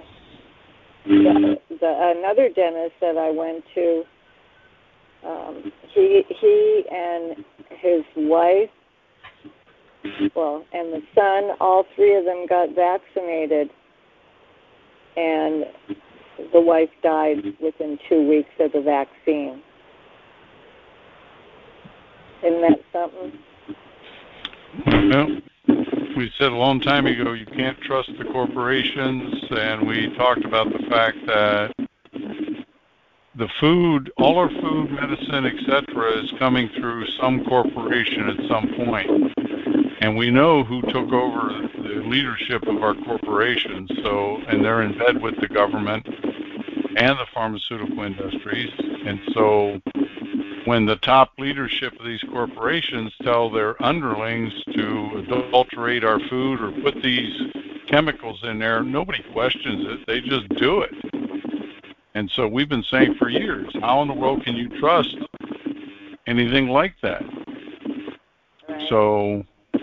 Another dentist that I went to, he and his wife, and the son, all three of them got vaccinated, and the wife died within 2 weeks of the vaccine. Isn't that something? Well, we said a long time ago you can't trust the corporations, and we talked about the fact that the food, all our food, medicine, etc., is coming through some corporation at some point. And we know who took over the leadership of our corporations, and they're in bed with the government and the pharmaceutical industries. And so when the top leadership of these corporations tell their underlings to adulterate our food or put these chemicals in there, nobody questions it. They just do it. And so we've been saying for years, how in the world can you trust anything like that? Right. So,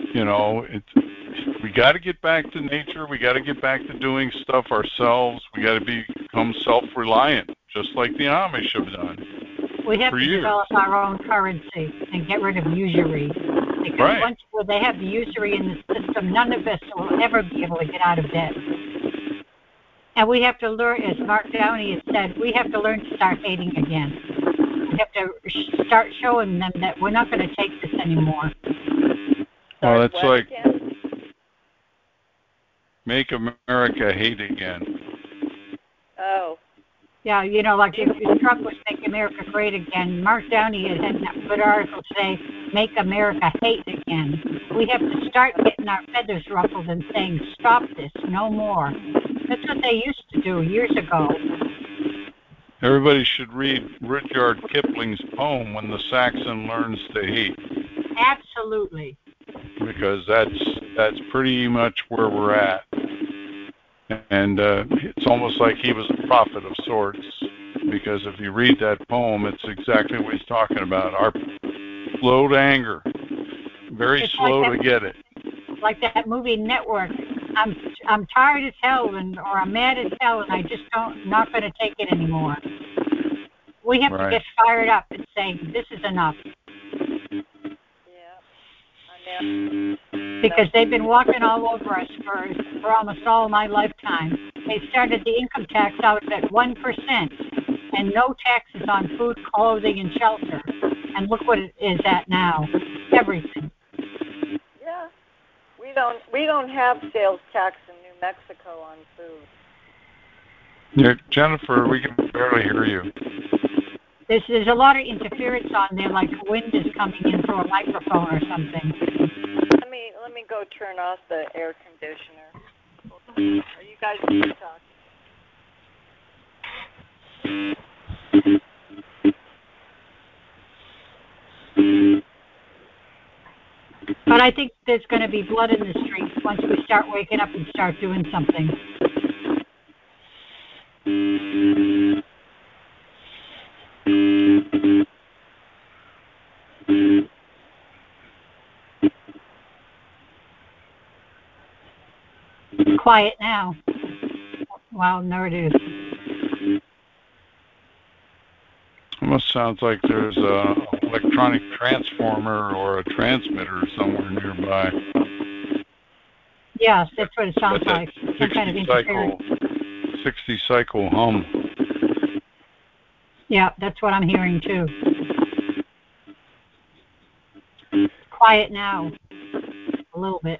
we got to get back to nature. We got to get back to doing stuff ourselves. We got to become self-reliant, just like the Amish have done. We have to develop our own currency and get rid of usury. Because once they have the usury in the system, none of us will ever be able to get out of debt. And we have to learn, as Mark Downey has said, we have to learn to start hating again. We have to start showing them that we're not going to take this anymore. Well, it's like make America hate again. Oh. Yeah, like if Trump was Make America Great Again, Mark Downey had a good article today, Make America Hate Again. We have to start getting our feathers ruffled and saying, stop this, no more. That's what they used to do years ago. Everybody should read Rudyard Kipling's poem, When the Saxon Learns to Hate. Absolutely. Because that's pretty much where we're at. And it's almost like he was a prophet of sorts, because if you read that poem, it's exactly what he's talking about. Our slow to anger, very slow to get it. Like that movie Network. I'm tired as hell, or I'm mad as hell, and I just not going to take it anymore. We have to get fired up and say, this is enough. Because they've been walking all over us for almost all my lifetime. They started the income tax out at 1% and no taxes on food, clothing, and shelter. And look what it is at now. Everything. Yeah. We don't have sales tax in New Mexico on food. Yeah, Jennifer, we can barely hear you. There's a lot of interference on there, like wind is coming in through a microphone or something. Let me go turn off the air conditioner. Are you guys talking? But I think there's going to be blood in the streets once we start waking up and start doing something. Quiet now. Wow, there it is. Almost sounds like there's a electronic transformer or a transmitter somewhere nearby. Yes, that's what it sounds like. Some kind of 60 cycle hum. Yeah, that's what I'm hearing too. Quiet now. A little bit.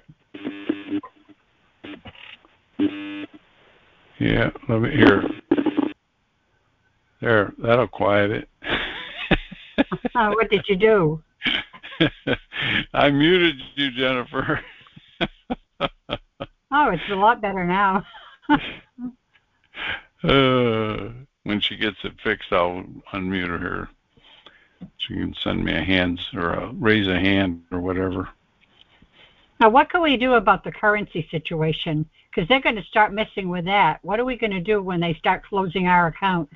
Yeah, let me hear. There, that'll quiet it. What did you do? I muted you, Jennifer. Oh, it's a lot better now. When she gets it fixed, I'll unmute her. She can send me a hands or raise a hand or whatever. Now, what can we do about the currency situation? Because they're going to start messing with that. What are we going to do when they start closing our accounts?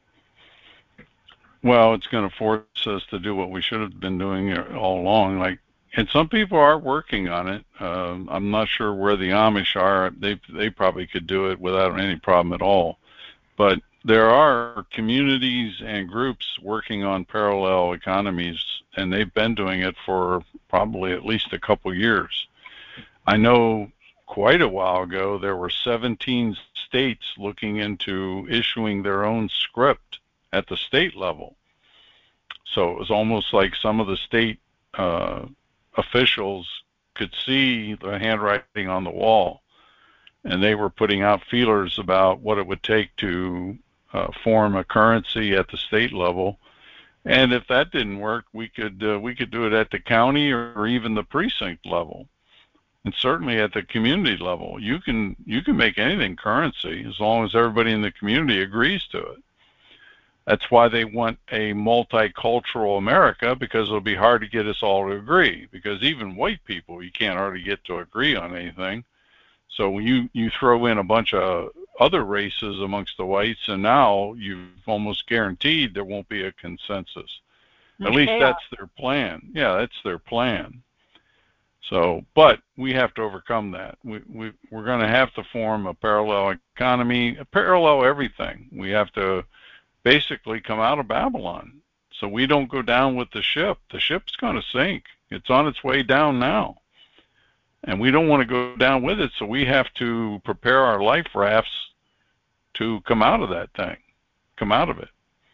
Well, it's going to force us to do what we should have been doing all along. And some people are working on it. I'm not sure where the Amish are. They probably could do it without any problem at all. But there are communities and groups working on parallel economies, and they've been doing it for probably at least a couple years. I know quite a while ago there were 17 states looking into issuing their own script at the state level. So it was almost like some of the state officials could see the handwriting on the wall, and they were putting out feelers about what it would take to form a currency at the state level. And if that didn't work, we could do it at the county or even the precinct level, and certainly at the community level. You can make anything currency as long as everybody in the community agrees to it. That's why they want a multicultural America, because it'll be hard to get us all to agree, because even white people, you can't hardly get to agree on anything. So when you throw in a bunch of other races amongst the whites, and now you've almost guaranteed there won't be a consensus. At least that's their plan. Yeah, that's their plan. So, but we have to overcome that. We're going to have to form a parallel economy, a parallel everything. We have to basically come out of Babylon, so we don't go down with the ship. The ship's going to sink. It's on its way down now, and we don't want to go down with it. So we have to prepare our life rafts to come out of that thing, come out of it.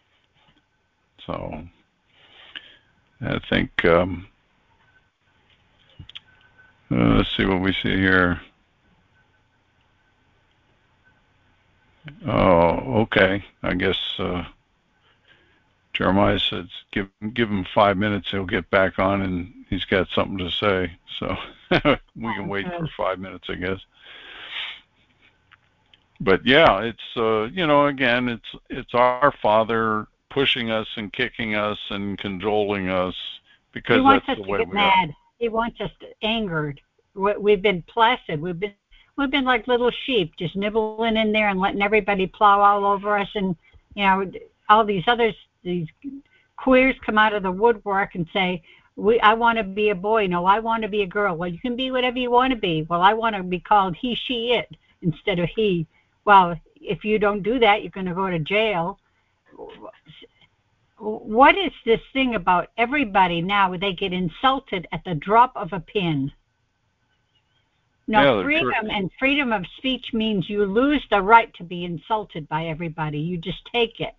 So I think let's see what we see here. Oh, okay. I guess Jeremiah says give him 5 minutes. He'll get back on, and he's got something to say. So we can wait for 5 minutes, I guess. But yeah, it's again, it's our Father pushing us and kicking us and cajoling us, because that's the way we are. He wants us angered. We've been placid. We've been like little sheep, just nibbling in there and letting everybody plow all over us. And all these queers come out of the woodwork and say, I want to be a boy. No, I want to be a girl. Well, you can be whatever you want to be. Well, I want to be called he, she, it instead of he. Well, if you don't do that, you're going to go to jail. What is this thing about everybody now where they get insulted at the drop of a pin? No, freedom and freedom of speech means you lose the right to be insulted by everybody. You just take it.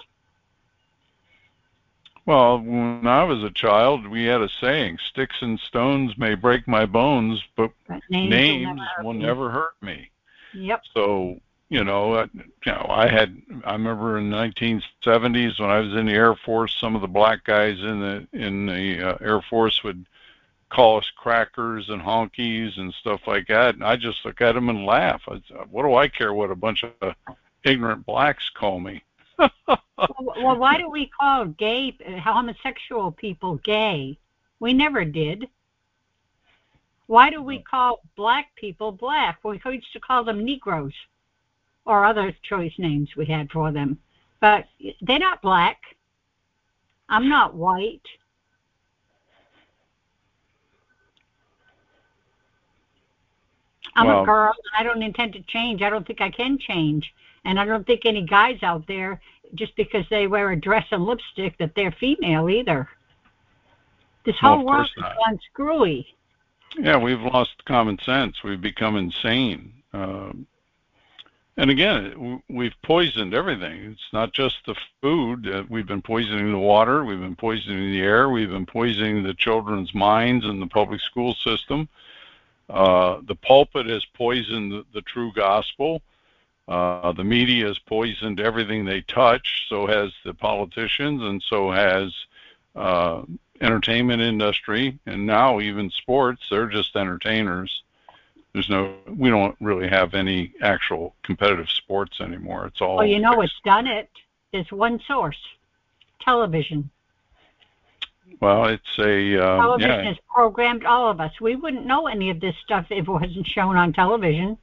Well, when I was a child, we had a saying, sticks and stones may break my bones, but names will never hurt me. Yep. So, I remember in the 1970s when I was in the Air Force, some of the black guys in the Air Force would call us crackers and honkies and stuff like that, and I just look at them and laugh. What do I care what a bunch of ignorant blacks call me? Well, why do we call gay, homosexual people gay? We never did. Why do we call black people black? We used to call them Negroes or other choice names we had for them. But they're not black. I'm not white. I'm Well, a girl, and I don't intend to change. I don't think I can change. And I don't think any guys out there, just because they wear a dress and lipstick, that they're female either. This well, whole of world course has not. gone screwy. Yeah, we've lost common sense. We've become insane. And again, we've poisoned everything. It's not just the food. We've been poisoning the water. We've been poisoning the air. We've been poisoning the children's minds in the public school system. The pulpit has poisoned the true gospel. The media has poisoned everything they touch. So has the politicians, and so has entertainment industry, and now even sports. They're just entertainers. We don't really have any actual competitive sports anymore. It's all Well, you know what's done it? There's one source, television. well, it's a Television has programmed all of us. We wouldn't know any of this stuff if it wasn't shown on television.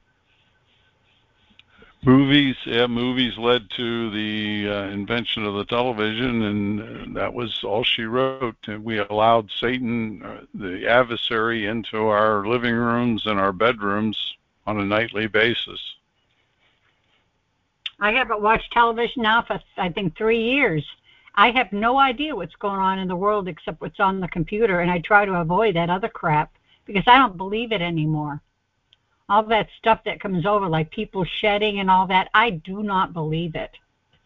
movies. Yeah, movies led to the invention of the television, and that was all she wrote. And we allowed Satan, the adversary, into our living rooms and our bedrooms on a nightly basis. I haven't watched television now for, I think, 3 years. I have no idea what's going on in the world except what's on the computer, and I try to avoid that other crap because I don't believe it anymore. All that stuff that comes over, like people shedding and all that, I do not believe it.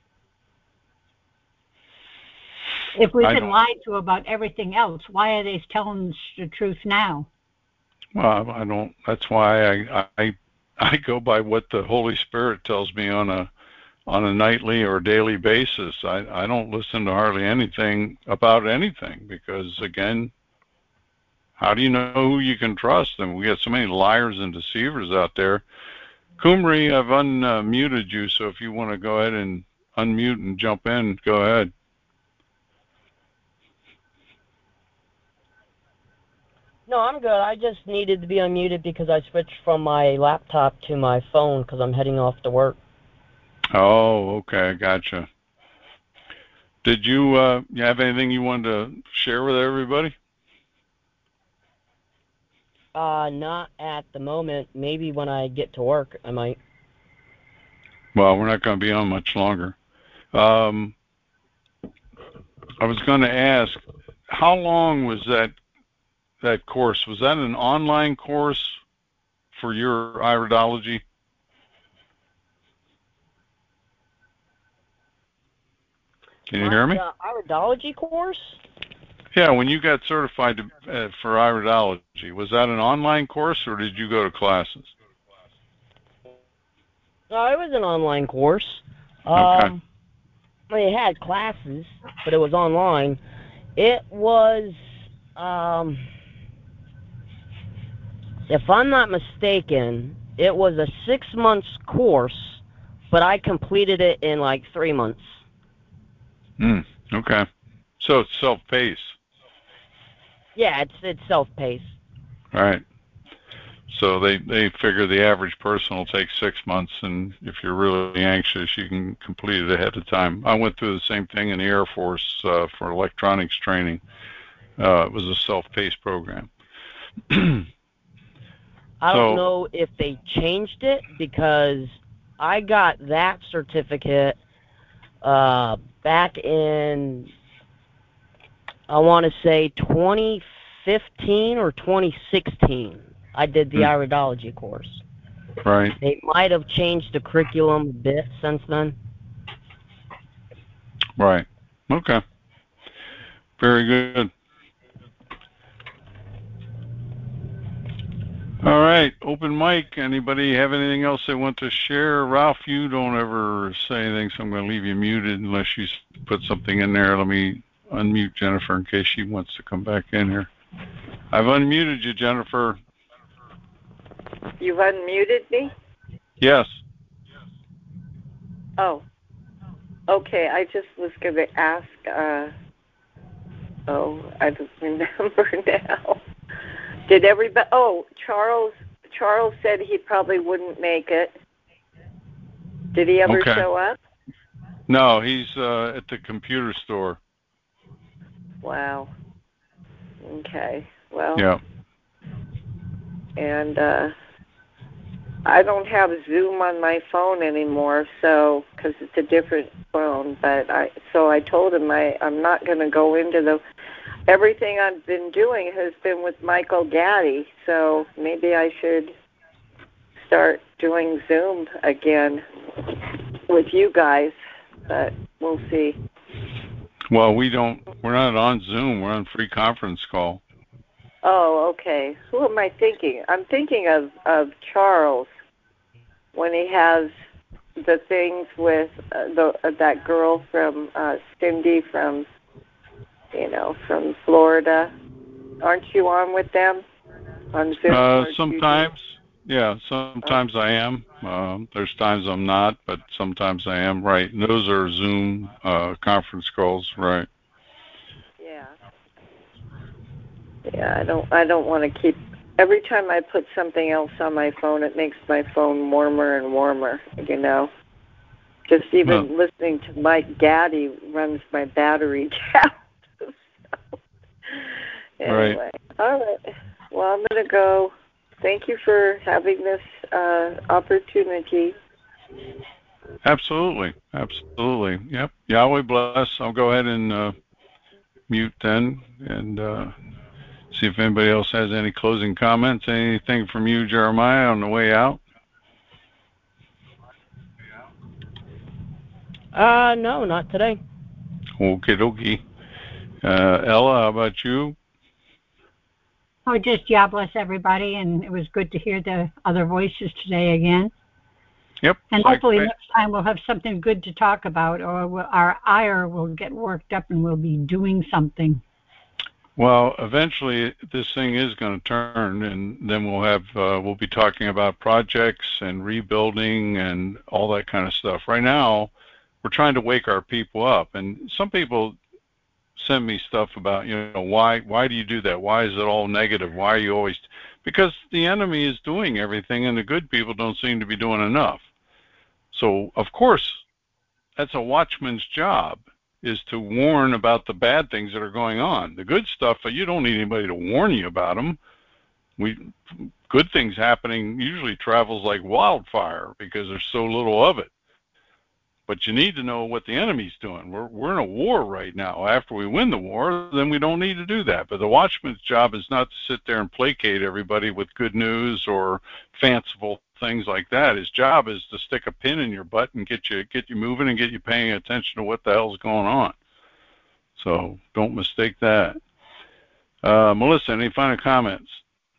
If we've been lied to about everything else, why are they telling us the truth now? Well, I don't. That's why I go by what the Holy Spirit tells me on a nightly or daily basis. I don't listen to hardly anything about anything because, again, how do you know who you can trust? And we got so many liars and deceivers out there. Kumri, I've unmuted you, so if you want to go ahead and unmute and jump in, go ahead. No, I'm good. I just needed to be unmuted because I switched from my laptop to my phone because I'm heading off to work. Oh, okay, gotcha. Did you have anything you wanted to share with everybody? Not at the moment. Maybe when I get to work, I might. Well, we're not going to be on much longer. I was going to ask, how long was that course? Was that an online course for your iridology? Can you hear me? The iridology course? Yeah, when you got certified for iridology, was that an online course or did you go to classes? No, it was an online course. Okay. It had classes, but it was online. It was, if I'm not mistaken, it was a 6-month course, but I completed it in like 3 months. Okay. So it's self-paced. Yeah, it's self-paced. All right. So they figure the average person will take 6 months, and if you're really anxious, you can complete it ahead of time. I went through the same thing in the Air Force for electronics training. It was a self-paced program. I don't know if they changed it because I got that certificate back in, I want to say 2015 or 2016. I did the iridology course. Right. They might have changed the curriculum a bit since then. Right. Okay. Very good. All right. Open mic. Anybody have anything else they want to share? Ralph, you don't ever say anything, so I'm going to leave you muted unless you put something in there. Let me unmute Jennifer in case she wants to come back in here. I've unmuted you, Jennifer. You've unmuted me? Yes. Oh. Okay, I just was going to ask, I don't remember now. Did everybody, Charles said he probably wouldn't make it. Did he ever show up? No, he's at the computer store. Wow. Okay. Well. Yeah. And I don't have Zoom on my phone anymore, so because it's a different phone. But I told him I'm not going to go into the. Everything I've been doing has been with Michael Gaddy, so maybe I should start doing Zoom again with you guys. But we'll see. Well, we're not on Zoom. We're on free conference call. Oh, okay. Who am I thinking? I'm thinking of Charles when he has the things with that girl from Cindy from Florida. Aren't you on with them on Zoom? Sometimes, yeah. Sometimes I am. There's times I'm not, but sometimes I am. Right. And those are Zoom conference calls, right? Yeah. Yeah. I don't want to keep. Every time I put something else on my phone, it makes my phone warmer and warmer. Just even listening to Mike Gaddy runs my battery down. Anyway, right. All right. Well, I'm going to go. Thank you for having this opportunity. Absolutely. Yep. Yahweh bless. I'll go ahead and mute then and see if anybody else has any closing comments. Anything from you, Jeremiah, on the way out? No, not today. Okie dokie. Ella, how about you? Oh, just God bless everybody, and it was good to hear the other voices today again. Yep. And hopefully next time we'll have something good to talk about, or our ire will get worked up and we'll be doing something. Well, eventually this thing is going to turn, and then we'll be talking about projects and rebuilding and all that kind of stuff. Right now, we're trying to wake our people up, and some people send me stuff about, why do you do that? Why is it all negative? Why are you always? Because the enemy is doing everything, and the good people don't seem to be doing enough. So, of course, that's a watchman's job, is to warn about the bad things that are going on. The good stuff, you don't need anybody to warn you about them. Good things happening usually travels like wildfire because there's so little of it. But you need to know what the enemy's doing. We're in a war right now. After we win the war, then we don't need to do that. But the watchman's job is not to sit there and placate everybody with good news or fanciful things like that. His job is to stick a pin in your butt and get you moving and get you paying attention to what the hell's going on. So don't mistake that. Melissa, any final comments?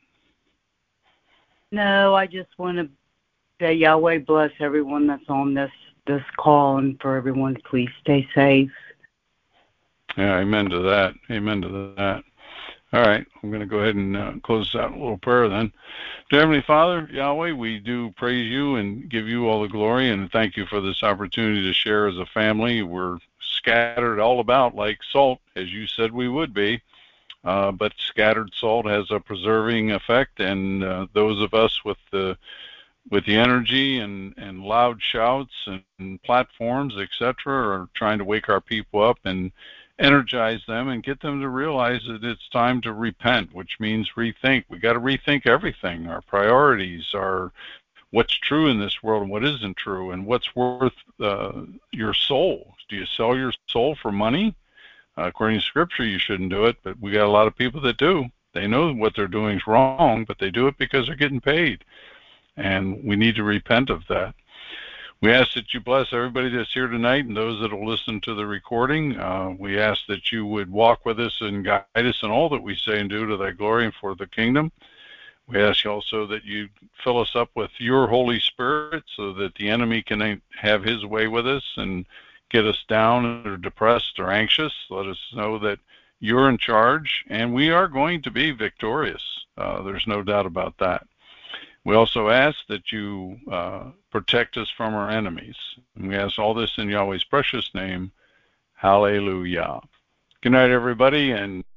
No, I just want to say Yahweh bless everyone that's on this call, and for everyone to please stay safe. Yeah, amen to that. All right, I'm going to go ahead and close out a little prayer then. Dear Heavenly Father, Yahweh, we do praise you and give you all the glory, and thank you for this opportunity to share as a family. We're scattered all about like salt, as you said we would be, but scattered salt has a preserving effect, and those of us with the energy and loud shouts and platforms, etc., are trying to wake our people up and energize them and get them to realize that it's time to repent, which means rethink. We got to rethink everything. Our priorities are what's true in this world and what isn't true, and what's worth your soul. Do you sell your soul for money? According to Scripture, you shouldn't do it, but we got a lot of people that do. They know what they're doing is wrong, but they do it because they're getting paid. And we need to repent of that. We ask that you bless everybody that's here tonight and those that will listen to the recording. We ask that you would walk with us and guide us in all that we say and do to thy glory and for the kingdom. We ask also that you fill us up with your Holy Spirit so that the enemy can have his way with us and get us down or depressed or anxious. Let us know that you're in charge, and we are going to be victorious. There's no doubt about that. We also ask that you protect us from our enemies. And we ask all this in Yahweh's precious name. Hallelujah. Good night, everybody, and